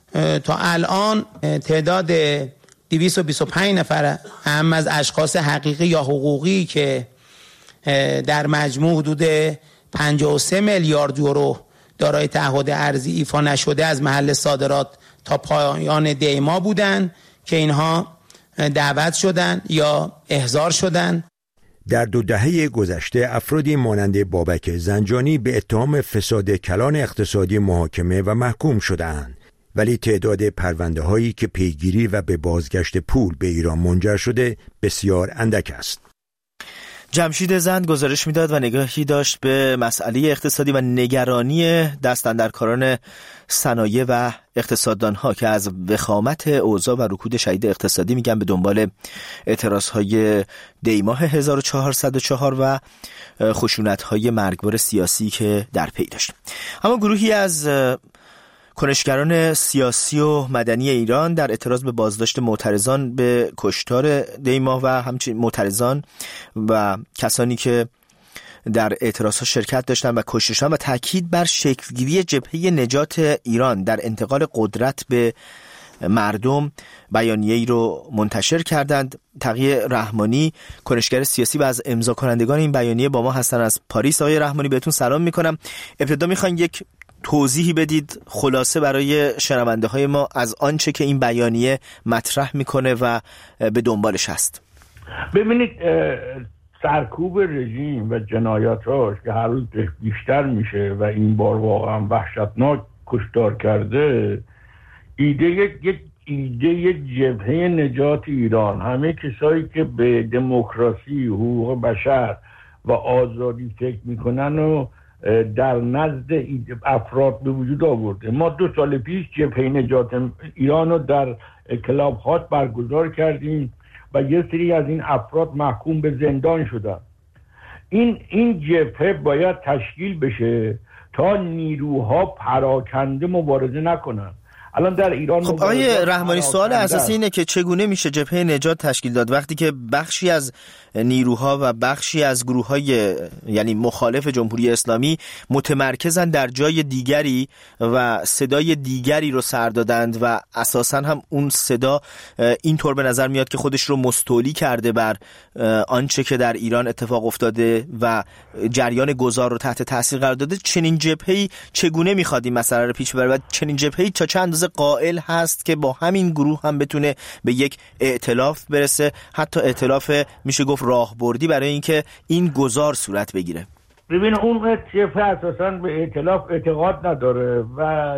تا الان تعداد دویست و بیست و پنج نفر هم از اشخاص حقیقی یا حقوقی که در مجموع حدود پنجاه و سه میلیارد یورو دارای تعهد ارزی ایفا نشده از محل صادرات تا پایان دی ماه بودند که اینها دعوت شدند یا احضار شدند. در دو دهه گذشته افرادی مانند بابک زنجانی به اتهام فساد کلان اقتصادی محاکمه و محکوم شدند، ولی تعداد پرونده هایی که پیگیری و به بازگشت پول به ایران منجر شده بسیار اندک است. جمشید زند گزارش میداد و نگاهی داشت به مسئله اقتصادی و نگرانی دستاندرکاران صنایع و اقتصاددانها که از وخامت اوضاع و رکود شدید اقتصادی میگن به دنبال اعتراضهای دیماه هزار و چهارصد و چهار و خشونت‌های مرگبار سیاسی که در پی داشت. اما گروهی از کنشگران سیاسی و مدنی ایران در اعتراض به بازداشت معترضان به کشتار دیماه و همچنین معترضان و کسانی که در اعتراضها شرکت داشتند و کشته شدند و تاکید بر شکلگیری جبهه نجات ایران در انتقال قدرت به مردم بیانیه‌ای رو منتشر کردند. تقی رحمانی کنشگر سیاسی و از امضا کنندگان این بیانیه با ما هستن از پاریس. آقای رحمانی بهتون سلام میکنم. ابتدا میخواین یک توضیحی بدید خلاصه برای شنونده های ما از آنچه که این بیانیه مطرح میکنه و به دنبالش هست. ببینید سرکوب رژیم و جنایاتاش که هر روز بیشتر میشه و این بار واقعا وحشتناک کشتار کرده، ایده یک ایده جبهه نجات ایران، همه کسایی که به دموکراسی، حقوق بشر و آزادی فکر میکنن و در نزد افراد به وجود آورده. ما دو سال پیش جبهه نجات ایران رو در کلاب هاوس برگزار کردیم و یه سری از این افراد محکوم به زندان شدن. این این جبهه باید تشکیل بشه تا نیروها پراکنده مبارزه نکنن. الان در ایران خب آقای رحمانی، سوال اساسی اینه که چگونه میشه جبهه نجات تشکیل داد وقتی که بخشی از نیروها و بخشی از گروه‌های یعنی مخالف جمهوری اسلامی متمرکزن در جای دیگری و صدای دیگری رو سر دادند و اساساً هم اون صدا اینطور به نظر میاد که خودش رو مستولی کرده بر آنچه که در ایران اتفاق افتاده و جریان گذار رو تحت تاثیر قرار داده. چنین جبهه‌ای چگونه می‌خواد این مسئله رو پیش ببره و چنین جبهه‌ای تا چند اندازه قائل هست که با همین گروه هم بتونه به یک ائتلاف برسه، حتی ائتلاف میشه گفت راهبردی برای اینکه این گذار صورت بگیره؟ ببین اون جبهه اساساً به ائتلاف اعتقاد نداره و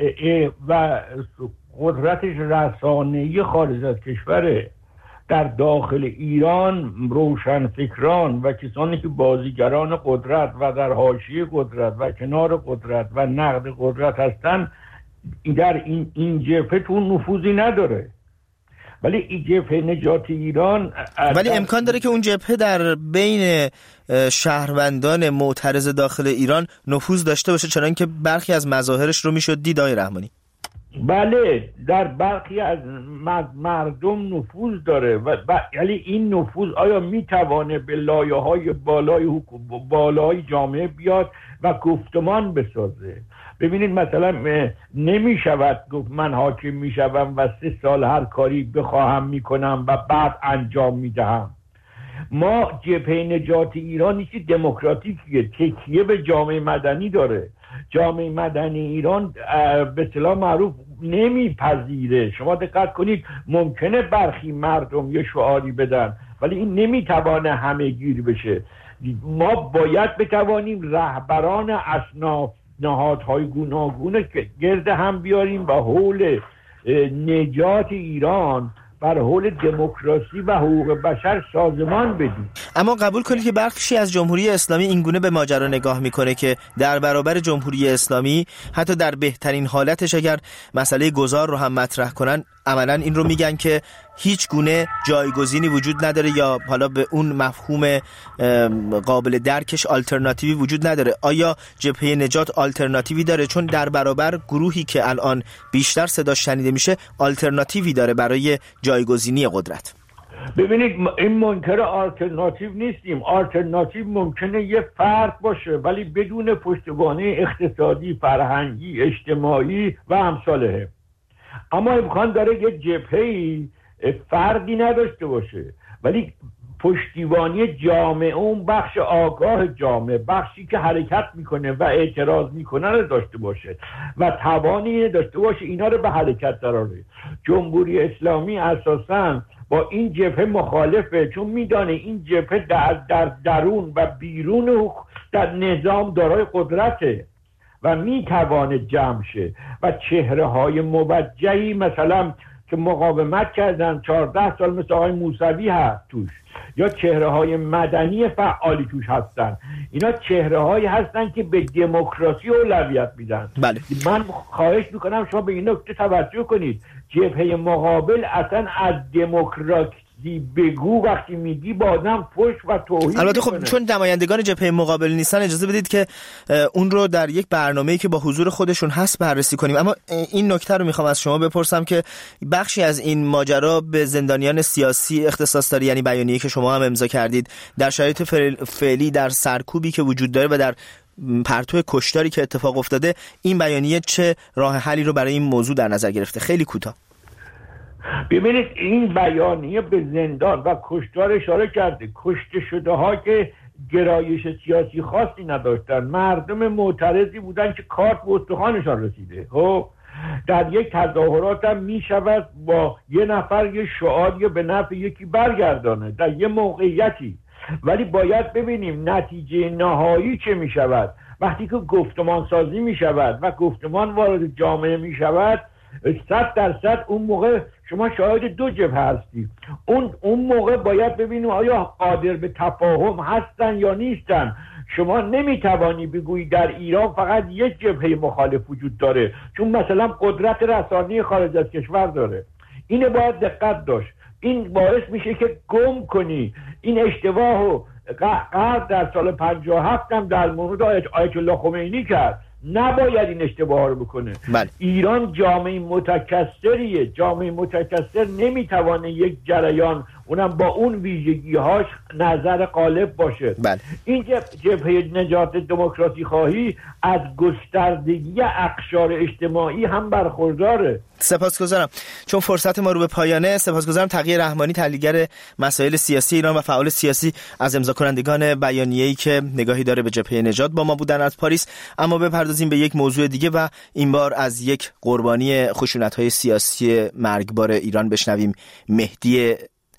و قدرتش رسانه‌ای خارج از کشوره. در داخل ایران روشنفکران و کسانی که بازیگران قدرت و در حاشیه قدرت و کنار قدرت و نقد قدرت هستن، در این این جبهه تو نفوذی نداره. ولی این جبهه نجات ایران ولی امکان داره که اون جبهه در بین شهروندان معترض داخل ایران نفوذ داشته باشه، چنان که برخی از مظاهرش رو میشد دید آقای رحمانی. بله، در برخی از مردم نفوذ داره و یعنی این نفوذ آیا میتوانه به لایه‌های بالای حکومت بالای جامعه بیاد و گفتمان بسازه؟ ببینید مثلا نمی شود گفت من حاکم می شوم و سه سال هر کاری بخواهم می کنم و بعد انجام می دهم. ما جبهه نجات ایران یکی دموکراتیکیه، تکیه به جامعه مدنی داره. جامعه مدنی ایران به اصطلاح معروف نمیپذیره. شما دقت کنید، ممکنه برخی مردم یه شعاری بدن ولی این نمیتوانه همه گیر بشه. ما باید بتوانیم رهبران اصناف نهادهای گوناگون که گرد هم بیاریم و حول نجات ایران بر حول دموکراسی و حقوق بشر سازمان بدیم. اما قبول کنید که بخشی از جمهوری اسلامی اینگونه به ماجرا نگاه میکنه که در برابر جمهوری اسلامی حتی در بهترین حالتش اگر مسئله گذار رو هم مطرح کنن عملا این رو میگن که هیچ گونه جایگزینی وجود نداره یا حالا به اون مفهوم قابل درکش آلترناتیوی وجود نداره. آیا جبهه نجات آلترناتیوی داره؟ چون در برابر گروهی که الان بیشتر صدا شنیده میشه آلترناتیوی داره برای جایگزینی قدرت. ببینید این منکر آلترناتیو نیستیم. آلترناتیو ممکنه یه فرد باشه ولی بدون پشتوانه اقتصادی، فرهنگی، اجتماعی و امثاله. اما امکان داره یه جبهه‌ای فردی نداشته باشه ولی پشتیبانی جامعه، اون بخش آگاه جامعه، بخشی که حرکت میکنه و اعتراض میکنه رو داشته باشه و توانی داشته باشه اینا رو به حرکت دراره. جمهوری اسلامی اساساً با این جبهه مخالفه، چون میدانه این جبهه در, در درون و بیرون در نظام دارای قدرته و میتوانه جمع شه و چهره های موجهی مثلا که مقاومت کردن چهارده سال مثل آقای موسوی هست توش، یا چهره های مدنی فعالی توش هستن. اینا چهره هایی هستن که به دموکراسی اولویت میدن. بله. من خواهش میکنم شما به این نکته توجه کنید. جبهه مقابل اصلا از دموکراسی بگو وقتی میگی با آدم فحش و توهین. البته خب چون نمایندگان جبهه مقابل نیستن اجازه بدید که اون رو در یک برنامه‌ای که با حضور خودشون هست بررسی کنیم. اما این نکته رو میخوام از شما بپرسم که بخشی از این ماجرا به زندانیان سیاسی اختصاص داره، یعنی بیانیه‌ای که شما هم امضا کردید در شرایط فعلی در سرکوبی که وجود داره و در پرتو کشتاری که اتفاق افتاده، این بیانیه چه راه حلی رو برای این موضوع در نظر گرفته؟ خیلی کوتاه. ببینید این بیانیه به زندان و کشتار اشاره کرده. کشته شده ها که گرایش سیاسی خاصی نداشتن، مردم معترضی بودن که کارت به استخوانشان رسیده. خب در یک تظاهرات هم می شود با یه نفر یه شعاری به نفع یکی برگردانه در یه موقعیتی، ولی باید ببینیم نتیجه نهایی چه می شود. وقتی که گفتمان سازی می شود و گفتمان وارد جامعه می شود، صد درصد اون موقع شما شاهد دو جبهه هستی. اون اون موقع باید ببینیم آیا قادر به تفاهم هستن یا نیستن. شما نمیتوانی بگویی در ایران فقط یک جبهه مخالف وجود داره، چون مثلا قدرت رسانه‌ای خارج از کشور داره. اینه باید دقت داشت. این باعث میشه که گم کنی این اشتباه و قرد در سال پنجاه و هفت هم در مورد آیت الله خمینی کرد. نباید این اشتباه رو بکنه. بله. ایران جامعه متکثریه. جامعه متکثر نمیتوانه یک جریان اونم با اون ویژگی‌هاش نظر غالب باشه. بله. این جبهه نجات دموکراسی خواهی از گستردگی اقشار اجتماعی هم برخورداره. سپاسگزارم. چون فرصت ما رو به پایانه، سپاسگزارم تقی رحمانی، تحلیلگر مسائل سیاسی ایران و فعال سیاسی، از امضا کنندگان بیانیه‌ای که نگاهی داره به جبهه نجات با ما بودن از پاریس. اما بپردازیم به یک موضوع دیگه و این بار از یک قربانی خشونت‌های سیاسی مرگبار ایران بشنویم. مهدی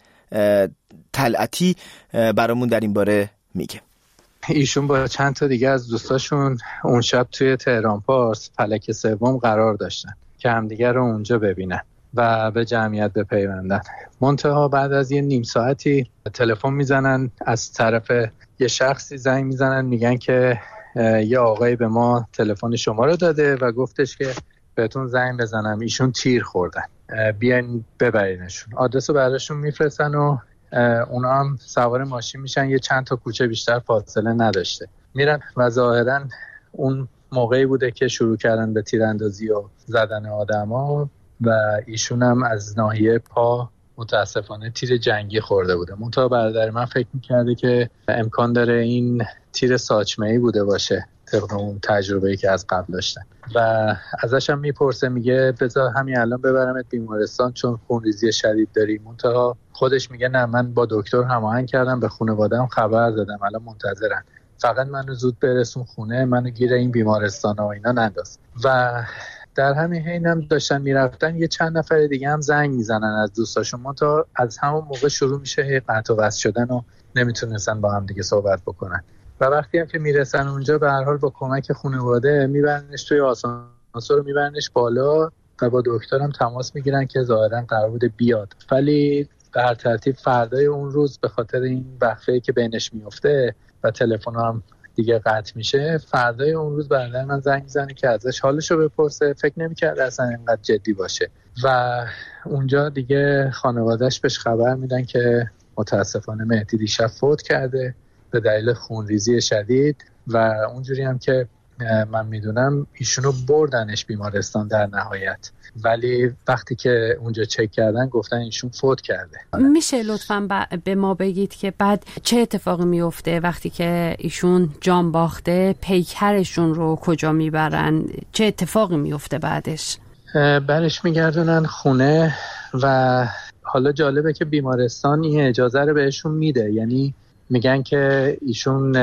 طلعتی برامون در این باره میگه. ایشون با چند تا دیگه از دوستاشون اون شب توی تهران پارس فلک سوم قرار داشتن که همدیگه رو اونجا ببینن و به جمعیت بپیوندن. منتها بعد از یه نیم ساعتی تلفن میزنن، از طرف یه شخصی زنگ میزنن، میگن که یه آقای به ما تلفن شما رو داده و گفتش که بهتون زنگ بزنم، ایشون تیر خوردن، بیاین ببرینشون. آدرس رو براشون میفرستن و اونا هم سوار ماشین میشن، یه چند تا کوچه بیشتر فاصله نداشته میرن و ظاهرا اون موقعی بوده که شروع کردن به تیراندازی و زدن آدما و ایشون هم از ناحیه پا متاسفانه تیر جنگی خورده بوده. منتها برادر من فکر میکرده که امکان داره این تیر ساچمه‌ای بوده باشه طبق اون تجربه‌ای که از قبل داشتن و ازش هم میپرسه، میگه بذار همین الان ببرمت بیمارستان چون خونریزی شدید داری. منتها خودش میگه نه، من با دکتر هماهنگ کردم، به خانواده‌ام خبر دادم، الان منتظرن، فقط منو زود برسون خونه، منو گیر این بیمارستان و اینا ننداز. و در همین حین هم داشتن میرفتن یه چند نفر دیگه هم زنگ میزنن از دوستاشون، منتها از همون موقع شروع میشه قطع و وصل شدن و نمیتونستن با هم دیگه صحبت بکنن. و وقتی هم که میرسن اونجا به هر حال با کمک خانواده میبرنش توی آسانسور رو میبرنش بالا و با دکترم تماس میگیرن که ظاهرا قرار بوده بیاد، ولی به هر ترتیب فردای اون روز به خاطر این وقفه‌ای که بینش میفته و تلفن هم دیگه قطع میشه، فردای اون روز برادر من زنگ میزنه که ازش حالشو بپرسه. فکر نمی‌کرد اصلا اینقدر جدی باشه و اونجا دیگه خانواده‌اش بهش خبر میدن که متاسفانه مهدی دیشب فوت کرده به دلیل خونریزی شدید و اونجوری هم که من میدونم ایشونو بردنش بیمارستان در نهایت، ولی وقتی که اونجا چک کردن گفتن ایشون فوت کرده. میشه لطفاً به ما بگید که بعد چه اتفاقی میفته وقتی که ایشون جان باخته؟ پیکرشون رو کجا میبرن؟ چه اتفاقی میفته بعدش؟ برش میگردونن خونه و حالا جالبه که بیمارستان این اجازه رو بهشون میده، یعنی میگن که ایشون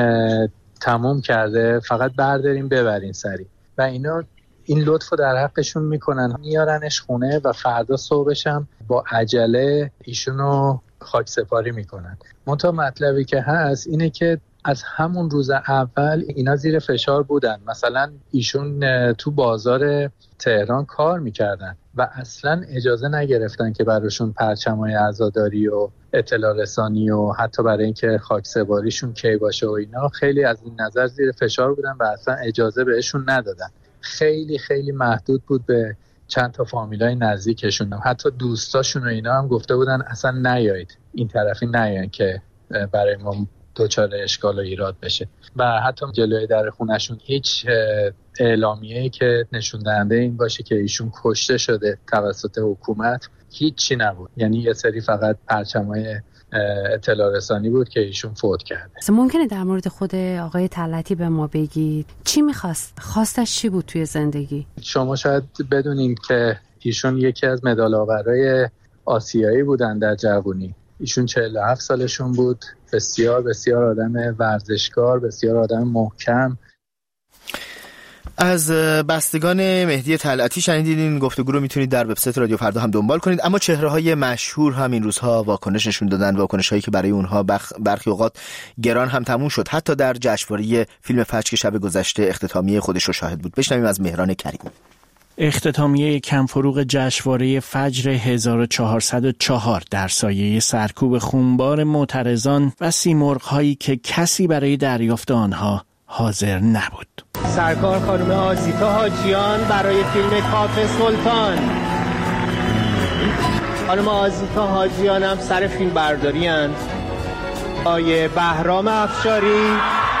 تموم کرده، فقط بردارین ببرین سری و اینا این لطفو در حقشون میکنن، میارنش خونه و فردا صبحش هم با عجله ایشونو خاک سپاری میکنن. منتها مطلبی که هست اینه که از همون روز اول اینا زیر فشار بودن. مثلا ایشون تو بازار تهران کار میکردن و اصلا اجازه نگرفتن که براشون پرچمای عزاداری و اطلاع رسانی و حتی برای اینکه خاک سپاریشون کی باشه و اینا، خیلی از این نظر زیر فشار بودن و اصلا اجازه بهشون ندادن. خیلی خیلی محدود بود به چند تا فامیلای نزدیکشون، حتی دوستاشون و اینا هم گفته بودن اصلا نیایید این طرفی، نیاین که برای ما دچار اشکال و ایراد بشه. و حتی جلوی در خونشون هیچ اعلامیه‌ای که نشون دهنده این باشه که ایشون کشته شده توسط حکومت هیچی نبود، یعنی یه سری فقط پرچمای اطلاع رسانی بود که ایشون فوت کرده. ممکنه در مورد خود آقای طلعتی به ما بگید چی میخواست؟ خواستش چی بود توی زندگی؟ شما شاید بدونین که ایشون یکی از مدال آورای آسیایی بودن در جوانی. ایشون چهل و هفت سالشون بود بسیار بسیار آدم ورزشکار، بسیار آدم محکم. از بستگان مهدی طلعتی شنیدید. این گفتگو رو میتونید در وبسایت رادیو فردا هم دنبال کنید. اما چهره‌های مشهور هم این روزها واکنش نشون دادن، واکنش‌هایی که برای اونها بخ... برخی اوقات گران هم تموم شد، حتی در جشنواره فیلم فجر که شب گذشته اختتامیه خودش رو شاهد بود. بشنویم از مهران کریمی. اختتامیه کمفروغ جشنواره فجر هزار و چهارصد و چهار در سایه سرکوب خونبار معترضان و سیمرغ‌هایی که کسی برای دریافت آنها حاضر نبود. سرکار خانم آزیتا حاجیان برای فیلم کاف سلطان. خانم آزیتا حاجیان هم سر فیلم برداری هستند. آقای بهرام افشاری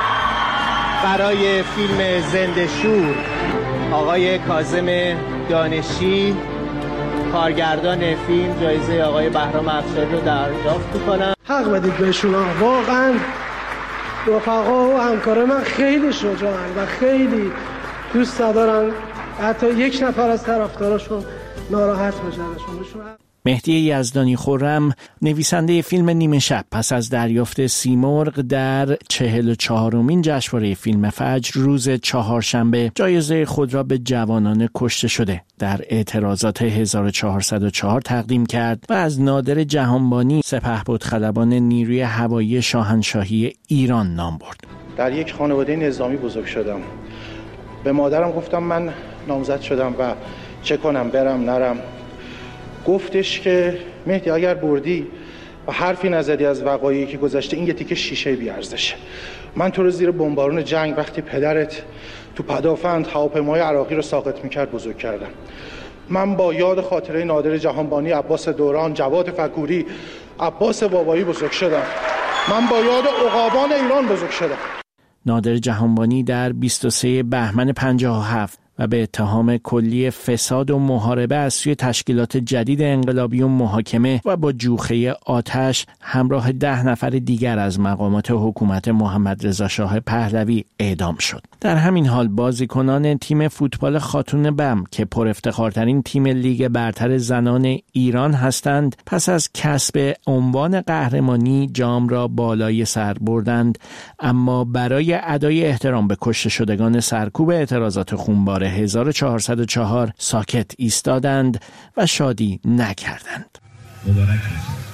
برای فیلم زنده شور. آقای کاظم دانشی کارگردان فیلم جایزه آقای بهرام افشاری رو دریافت می‌کنن. حق بدید بهشون، واقعاً رفقا و همکار من خیلی شجاعن و خیلی دوست دارن حتی یک نفر از طرفداراشون ناراحت بشن. مهدی یزدانی خرم نویسنده فیلم نیمه شب پس از دریافت سیمرغ در چهل و چهارمین جشنواره فیلم فجر روز چهارشنبه جایزه خود را به جوانان کشته شده در اعتراضات هزار و چهارصد و چهار تقدیم کرد و از نادر جهانبانی سپهبد خلبان نیروی هوایی شاهنشاهی ایران نام برد. در یک خانواده نظامی بزرگ شدم. به مادرم گفتم من نامزد شدم و چه کنم، برم نرم. گفتش که مهدی اگر بردی و حرفی نزدی از وقایعی که گذشته، این یه تیکه شیشه بی‌ارزشه. من تو رو زیر بمبارون جنگ وقتی پدرت تو پدافند هواپیمای عراقی رو ساقط میکرد بزرگ کردم. من با یاد خاطره نادر جهانبانی، عباس دوران، جواد فکوری، عباس بابایی بزرگ شدم. من با یاد عقابان ایران بزرگ شدم. نادر جهانبانی در بیست و سوم بهمن پنجاه و هفت و به اتهام کلی فساد و محاربه از سوی تشکیلات جدید انقلابیون محاکمه و با جوخه آتش همراه ده نفر دیگر از مقامات حکومت محمد رضا شاه پهلوی اعدام شد. در همین حال بازیکنان تیم فوتبال خاتون بم که پر افتخارترین تیم لیگ برتر زنان ایران هستند، پس از کسب عنوان قهرمانی جام را بالای سر بردند، اما برای ادای احترام به کشته شدگان سرکوب اعتراضات خونبار هزار و چهارصد و چهار ساکت ایستادند و شادی نکردند. مبارک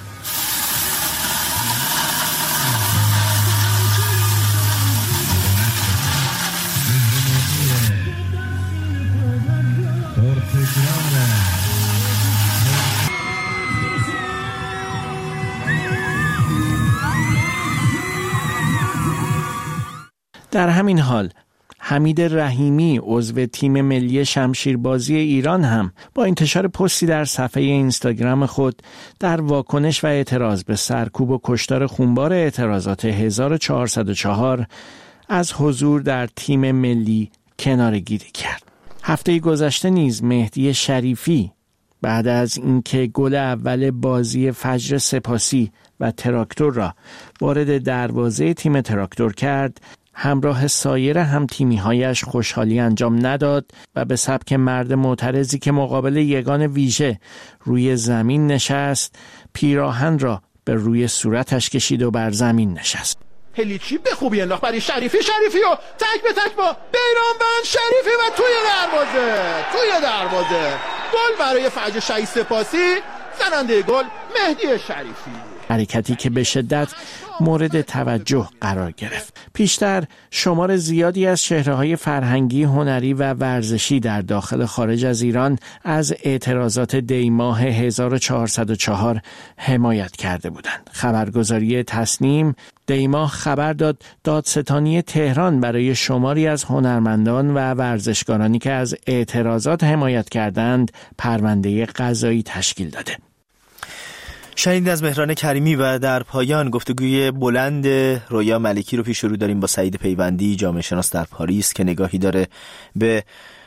در همین حال حمید رحیمی عضو تیم ملی شمشیربازی ایران هم با انتشار پستی در صفحه اینستاگرام خود در واکنش و اعتراض به سرکوب و کشتار خونبار اعتراضات هزار و چهارصد و چهار از حضور در تیم ملی کناره‌گیری کرد. هفته گذشته نیز مهدی شریفی بعد از اینکه گل اول بازی فجر سپاسی و تراکتور را وارد دروازه تیم تراکتور کرد، همراه سایر هم تیمی‌هایش خوشحالی انجام نداد و به سبک مرد معترضی که مقابل یگان ویژه روی زمین نشست، پیراهن را به روی صورتش کشید و بر زمین نشست. هلیچی به خوبی انداخت برای شریفی شریفی و تک به تک با بیرانبند شریفی و توی دروازه توی دروازه گل برای فجر شهید سپاسی. زننده گل مهدی شریفی. حرکتی که به شدت مورد توجه قرار گرفت. پیشتر شمار زیادی از چهره‌های فرهنگی، هنری و ورزشی در داخل خارج از ایران از اعتراضات دیماه هزار و چهارصد و چهار حمایت کرده بودند. خبرگزاری تصنیم دیماه خبر داد دادستانی تهران برای شماری از هنرمندان و ورزشکارانی که از اعتراضات حمایت کردند پرونده قضایی تشکیل داده. شنیدید از مهران کریمی. و در پایان گفتگوی بلند رویا ملکی رو پیش رو داریم با سعید پیوندی، جامعه شناس در پاریس، که نگاهی داره به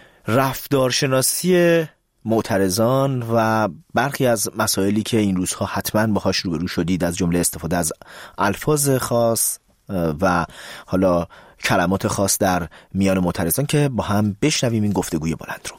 رفتارشناسی معترضان و برخی از مسائلی که این روزها حتما باهاش روبرو شدید، از جمله استفاده از الفاظ خاص و حالا کلمات خاص در میان معترضان، که با هم بشنویم این گفتگوی بلند رو.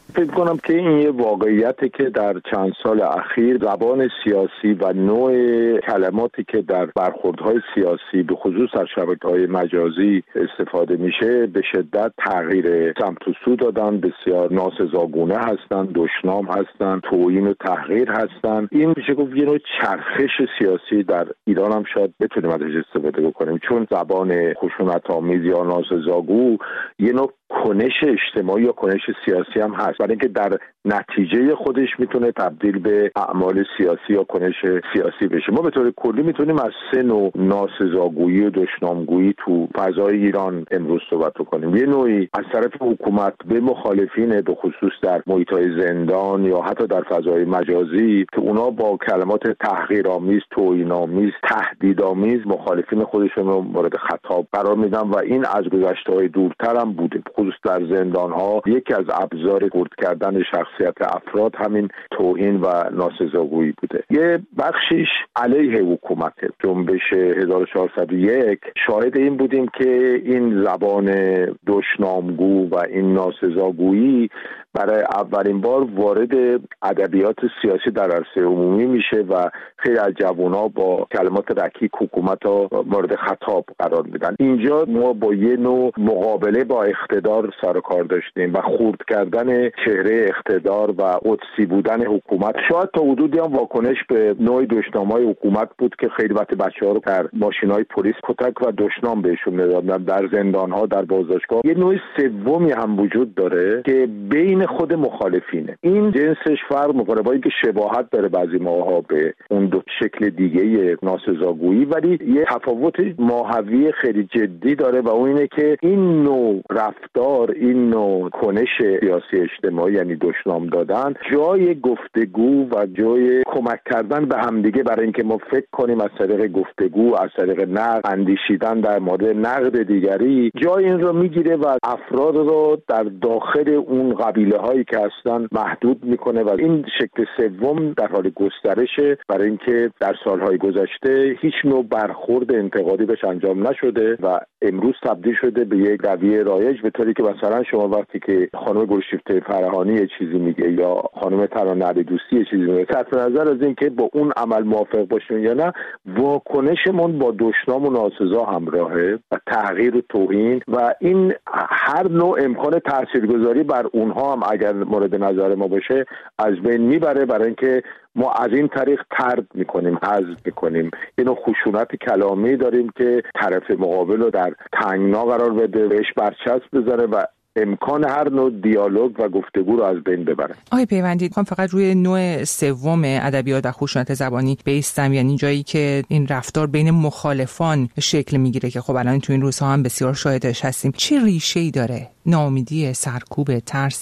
فکر کنم که این یه واقعیته که در چند سال اخیر زبان سیاسی و نوع کلماتی که در برخوردهای سیاسی به خصوص در شبکه‌های مجازی استفاده میشه به شدت تغییر سمت و سو دادن، بسیار ناسزاگونه هستن، دشنام هستن، توهین و تحقیر هستن. این میشه گفت یه نوع چرخش سیاسی در ایران هم شاید بتونیم ازش استفاده بکنیم، چون زبان خشونت‌آمیز یا ناسزاگو یه نوع کنش اجتماعی یا کنش سیاسی هم هست، برای اینکه در نتیجه خودش میتونه تبدیل به اعمال سیاسی یا کنش سیاسی بشه. ما به طور کلی میتونیم از سه نوع ناسزاگویی و دشنامگویی تو فضای ایران امروز صحبت کنیم. یه نوعی از طرف حکومت به مخالفین، به خصوص در محیط‌های زندان یا حتی در فضای مجازی، که اونا با کلمات تحقیرآمیز، توهین‌آمیز، تهدیدآمیز مخالفین خودشون رو مورد خطاب قرار میدن و این از گذشته‌های دورتر هم بوده. خصوص در زندان‌ها یکی از ابزار خرد کردن شخصیت افراد همین توهین و ناسزاگویی بوده. یه بخشیش علیه حکومت. جنبش هزار و چهارصد و یک شاهد این بودیم که این زبان دشنامگو و این ناسزاگویی برای اولین بار وارد ادبیات سیاسی در عرصه عمومی میشه و خیلی از جوونا با کلمات رکیک حکومت ها مورد خطاب قرار میدن. اینجا ما با یه نوع مقابله با اقتدار سر و کار داشتیم و خرد کردن چهره اقتدار و قدسی بودن حکومت. شاید تا حدودی هم واکنش به نوع دشنام‌های حکومت بود که خیلی وقت بچه‌ها رو در ماشین‌های پلیس کتک و دشنام بهشون میدادن، در زندان‌ها، در بازداشتگاه. یه نوع سومی هم وجود داره که بین خود مخالفینه. این جنسش فرق میکنه با اینکه شباهت داره بعضی ماها به اون دو شکل دیگه ناسزاگویی، ولی یه تفاوت ماهوی خیلی جدی داره و اون اینه که این نوع رفتار، این نوع کنش سیاسی اجتماعی یعنی دشنام دادن، جای گفتگو و جای کمک کردن به همدیگه برای اینکه ما فکر کنیم از طریق گفتگو، از طریق نقد، اندیشیدن در مورد نقد دیگری، جای این رو میگیره و افراد رو در داخل اون قبیله هایی که هستن محدود میکنه و این شکل سوم در حال گسترشه، برای اینکه در سالهای گذشته هیچ نوع برخورد انتقادی بهش انجام نشده و امروز تبدیل شده به یک رویه رایج، به طوری که مثلا شما وقتی که خانم گلشیفته فرهانی یه چیزی میگه یا خانم ترانه علیدوستی یه چیزی میگه، صرف نظر از اینکه با اون عمل موافق باشین یا نه، واکنشمون با دشنام و ناسزا همراهه و تحقیر و توهین و این هر نوع امکان تاثیرگذاری بر اونها هم اگر مورد نظر ما باشه از بین میبره، برای اینکه ما از این طریق طرد میکنیم، حذف میکنیم. یه نوع خشونت کلامی داریم که طرف مقابل رو در تنگنا قرار بده، بهش برچسب بذاره و امکان هر نوع دیالوگ و گفتگو رو از بین ببره. آقای پیوندی، میخوام فقط روی نوع سوم ادبیات و خشونت زبانی بیستم، یعنی جایی که این رفتار بین مخالفان شکل میگیره که خب الان تو این روزها هم بسیار شاهدش هستیم. چه ریشه‌ای داره؟ ناامیدی، سرکوب، ترس؟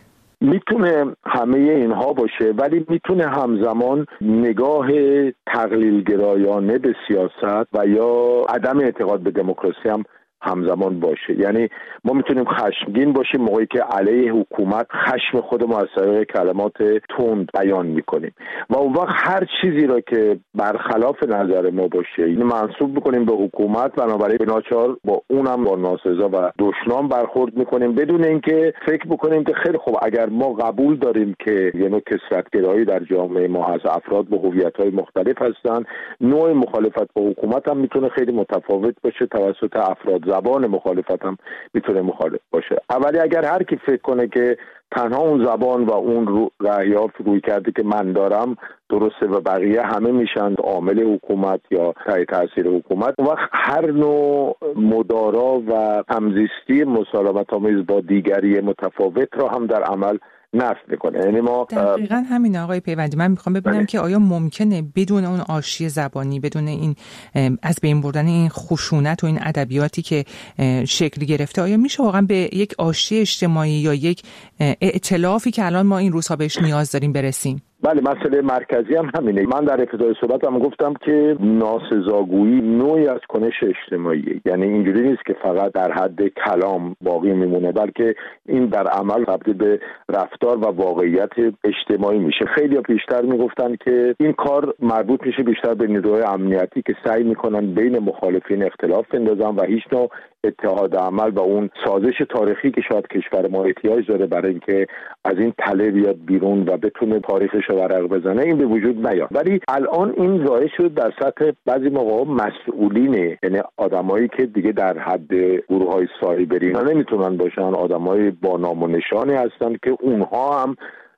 میتونه همه اینها باشه، ولی میتونه همزمان نگاه تقلیل‌گرایانه به سیاست و یا عدم اعتقاد به دموکراسی هم همزمان باشه. یعنی ما میتونیم خشمگین باشیم موقعی که علیه حکومت خشم خودمون از طریق کلمات تند بیان میکنیم و اون وقت هر چیزی را که برخلاف نظر ما باشه یعنی منسوب میکنیم به حکومت، بنابراین به ناچار با اونم با ناسزا و دشنام برخورد میکنیم، بدون اینکه فکر بکنیم که خیلی خوب اگر ما قبول داریم که یه نوع کثرت‌گرایی در جامعه ما هست، افراد با هویت‌های مختلف هستن، نوع مخالفت با حکومت هم میتونه خیلی متفاوت باشه توسط افراد، زبان مخالفت هم میتونه مخالف باشه. اولی اگر هر کی فکر کنه که تنها اون زبان و اون رو رأیاف روی کرده که من دارم درسته و بقیه همه میشن عامل حکومت یا تحت تاثیر حکومت، اون وقت هر نوع مدارا و همزیستی مسالمت‌آمیز با دیگری متفاوت را هم در عمل نفی میکنه. یعنی ما دقیقاً همین آقای پیوندی، من میخوام ببینم بله. که آیا ممکنه بدون اون آشی زبانی، بدون این از بین بردن این خشونت و این ادبیاتی که شکل گرفته، آیا میشه واقعا به یک آشی اجتماعی یا یک ائتلافی که الان ما این روزها بهش نیاز داریم برسیم؟ بله، مسئله مرکزی هم همینه. من در ابتدای صحبتم گفتم که ناسزاگویی نوعی از کنش اجتماعیه، یعنی اینجوری نیست که فقط در حد کلام باقی میمونه، بلکه این در عمل تبدیل به رفتار و واقعیت اجتماعی میشه. خیلی پیشتر میگفتن که این کار مربوط میشه بیشتر به نیروهای امنیتی که سعی میکنن بین مخالفین اختلاف بندازن و هیچ نوع اتحاد عمل و اون سازش تاریخی که شاید کشور ما احتیاج داره برای اینکه از این تله بیاد بیرون و بتونه تاریخش رو ورق بزنه، این به وجود نیاد. ولی الان این ظاهر شد در سطح بعضی موقع مسئولینه، یعنی آدمایی که دیگه در حد گروه‌های سایبری نمیتونن باشن، آدمای با نام و نشانی هستن که اونها هم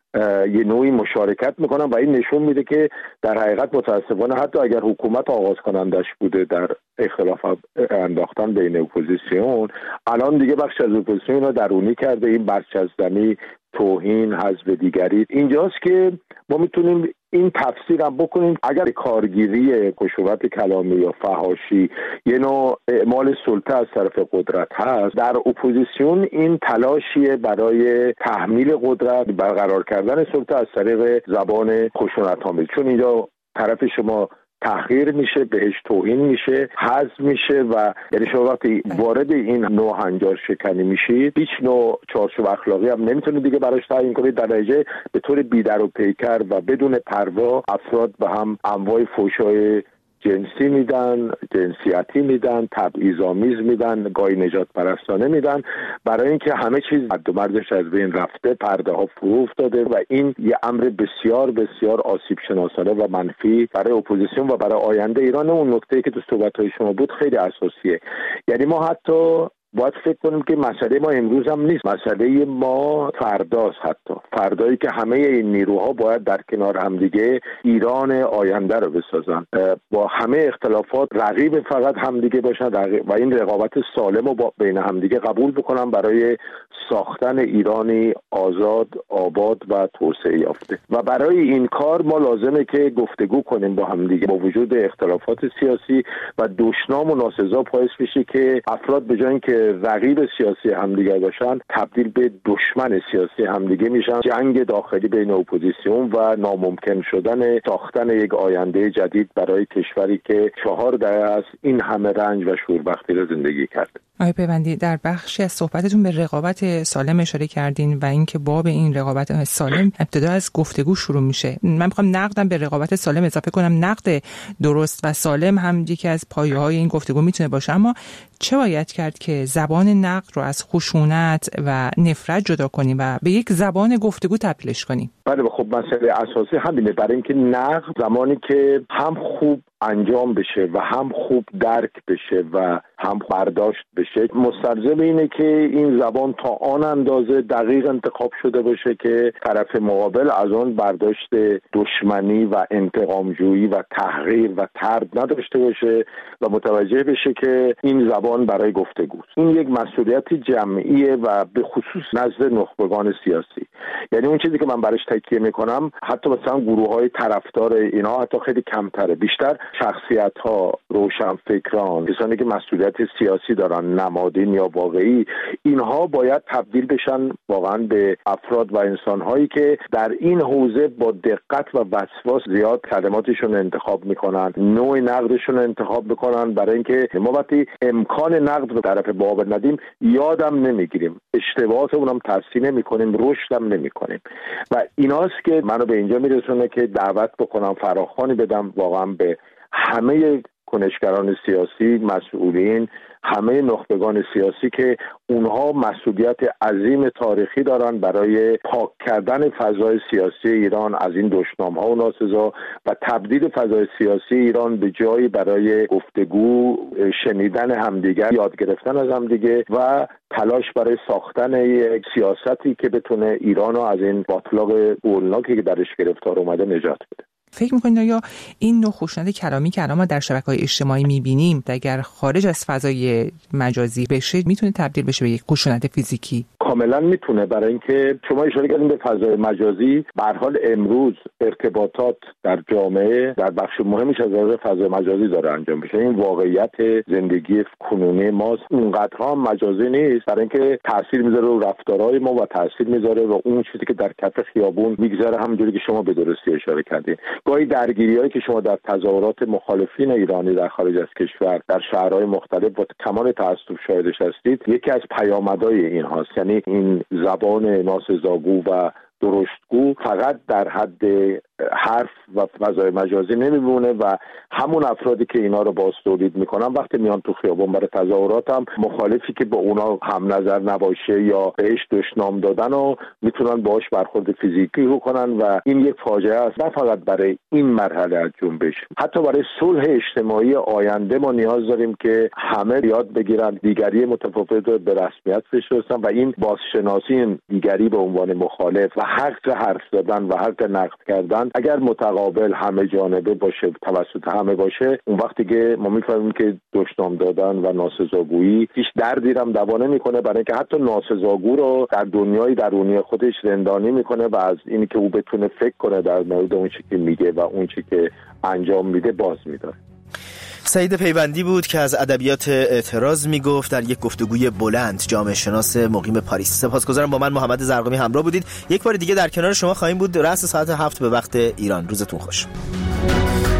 یه نوعی مشارکت میکنن و این نشون میده که در حقیقت متاسفانه حتی اگر حکومت آغاز کنندش بوده در اختلاف انداختن بین اپوزیسیون، الان دیگه بخش از اپوزیسیون رو درونی کرده. این برچسبنی، توهین، حذف دیگری اینجاست که ما میتونیم این تفسیر هم بکنیم. اگر کارگیری خشونت کلامی یا فحاشی یه نوع اعمال سلطه از طرف قدرت هست، در اپوزیسیون این تلاشیه برای تحمیل قدرت، برقرار کردن سلطه از طریق زبان خشونت‌آمیز، چون اینجا طرف شما تحقیر میشه، بهش توهین میشه، حذف میشه و یعنی شما وقتی وارد این نوع هنجار شکنی میشید هیچ نوع چارچوب اخلاقی هم نمیتونید دیگه براش تعیین کنید. در نتیجه به طور بی‌در و پیکر و بدون پروا افراد به هم انواع فحشای جنسی میدن، جنسیتی میدن، تبعیض‌آمیز میدن، گاهی نجات پرستانه میدن، برای اینکه همه چیز حد و مرزش از بین رفته، پرده ها فرو افتاده و این یه امر بسیار بسیار آسیب شناسانه و منفی برای اپوزیسیون و برای آینده ایران. اون نکته‌ای که تو صحبت‌های شما بود خیلی اساسیه. یعنی ما حتی باید فکر کنیم که مسئله ما امروز هم نیست، مسئله ما فرداست. حتی فردایی که همه این نیروها باید در کنار همدیگه ایران آینده رو بسازن، با همه اختلافات رقیب فقط همدیگه باشن و این رقابت سالم رو بین همدیگه قبول بکنن برای ساختن ایرانی آزاد، آباد و توسعه یافته. و برای این کار ما لازمه که گفتگو کنیم با همدیگه، با وجود اختلافات سیاسی و دشنام و ناسزا باعث میشه که افراد به جای اینکه رقیب سیاسی همدیگه باشن تبدیل به دشمن سیاسی همدیگه میشن. جنگ داخلی بین اپوزیسیون و ناممکن شدن ساختن یک آینده جدید برای کشوری که چهار دهه است این همه رنج و شوربختی را زندگی کرده. آقای پیوندی، در بخشی از صحبتتون به رقابت سالم اشاره کردین و اینکه باب این رقابت سالم ابتدا از گفتگو شروع میشه. من میخوام نقدم به رقابت سالم اضافه کنم. نقد درست و سالم هم یکی از پایه‌های این گفتگو میتونه باشه، اما چه باید کرد که زبان نقد رو از خشونت و نفرت جدا کنیم و به یک زبان گفتگو تبدیلش کنیم؟ بله، خب مسئله اساسی همینه. برای اینکه نقد زمانی که هم خوب انجام بشه و هم خوب درک بشه و هم برداشت بشه، مستلزم اینه که این زبان تا آن اندازه دقیق انتخاب شده باشه که طرف مقابل از آن برداشت دشمنی و انتقامجویی و تحقیر و طرد نداشته باشه و متوجه بشه که این زبان برای گفتگوست. این یک مسئولیت جمعیه و به خصوص نزد نخبگان سیاسی. یعنی اون چیزی که من برش تکیه میکنم، حتی مثلا گروه‌های طرفدار اینا حتی خیلی کمتره، بیشتر شخصیت‌ها، روشنفکران، کسانی که مسئولیت سیاسی دارن، نمادین یا واقعی، اینها باید تبدیل بشن واقعا به افراد و انسان‌هایی که در این حوزه با دقت و وسواس زیاد کلماتشون رو انتخاب میکنن، نوع نقدشون رو انتخاب میکنن، برای اینکه ما وقتی امکان نقد رو طرف باب ندیم یادم نمیگیریم، اشتباهاتمون هم تصحیح نمی‌کنیم، رشدم نمی‌کنیم. و ایناست که منو به اینجا میرسونه که دعوت بکنم، فراخوانی بدم واقعا به همه کنشگران سیاسی، مسئولین، همه نخبگان سیاسی که اونها مسئولیت عظیم تاریخی دارن برای پاک کردن فضای سیاسی ایران از این دشنام‌ها و ناسزا و تبدیل فضای سیاسی ایران به جایی برای گفتگو، شنیدن همدیگر، یاد گرفتن از همدیگه و تلاش برای ساختن یک سیاستی که بتونه ایرانو از این باطلاق هولناکی که درش گرفتار اومده نجات بده. فکر میکنید یا این نوع خشونت کلامی که الان ما در شبکه‌های اجتماعی میبینیم اگر خارج از فضای مجازی بشه میتونه تبدیل بشه به یک خشونت فیزیکی؟ کاملا میتونه، برای اینکه شما اشاره کردین به فضای مجازی. به هر حال امروز ارتباطات در جامعه در بخش مهمیش از فضای مجازی داره انجام میشه. این واقعیت زندگی کنونی ماست، اونقدرها مجازی نیست، برای اینکه تاثیر میذاره رو رفتارهای ما و تاثیر میذاره رو اون چیزی که در کف خیابون میگذره، همونجوری که شما به درستی اشاره کردین. گاهی درگیری‌هایی که شما در تظاهرات مخالفین ایرانی در خارج از کشور در شهرهای مختلف با کمال تأسف شاهدش هستید، یکی از پیامدهای این هاست. یعنی این زبان ناسزاگو و درشتگو فقط در حد حرف و فضای مجازی نمیمونه و همون افرادی که اینا رو باز تولید میکنن وقتی میان تو خیابون برای تظاهرات هم مخالفی که با اونا هم نظر نباشه یا بهش دشنام دادن و میتونن باش برخورد فیزیکی بکنن و این یک فاجعه است، نه فقط برای این مرحله از جنبش، حتی برای صلح اجتماعی آینده ما نیاز داریم که همه یاد بگیرن دیگری متفاوت رو به رسمیت بشناسن و این بازشناسی دیگری به عنوان مخالف و حق حرف زدن و حق نقد کردن اگر متقابل همه جانبه باشه، توسط همه باشه، اون وقتی که ما میفهمیم که دشنام دادن و ناسزاگویی هیچ دردی هم دوا نمیکنه، برای اینکه حتی ناسزاگو رو در دنیای درونی خودش زندانی میکنه و از اینی که او بتونه فکر کنه در مورد اون چیزی که میگه و اون چیزی که انجام میده باز میداره. سعید پیوندی بود که از ادبیات اعتراض میگفت در یک گفتگوی بلند، جامعه شناس مقیم پاریس. سپاسگزارم با من محمد زرقامی همراه بودید. یک بار دیگه در کنار شما خواهیم بود رأس ساعت هفت به وقت ایران. روزتون خوش.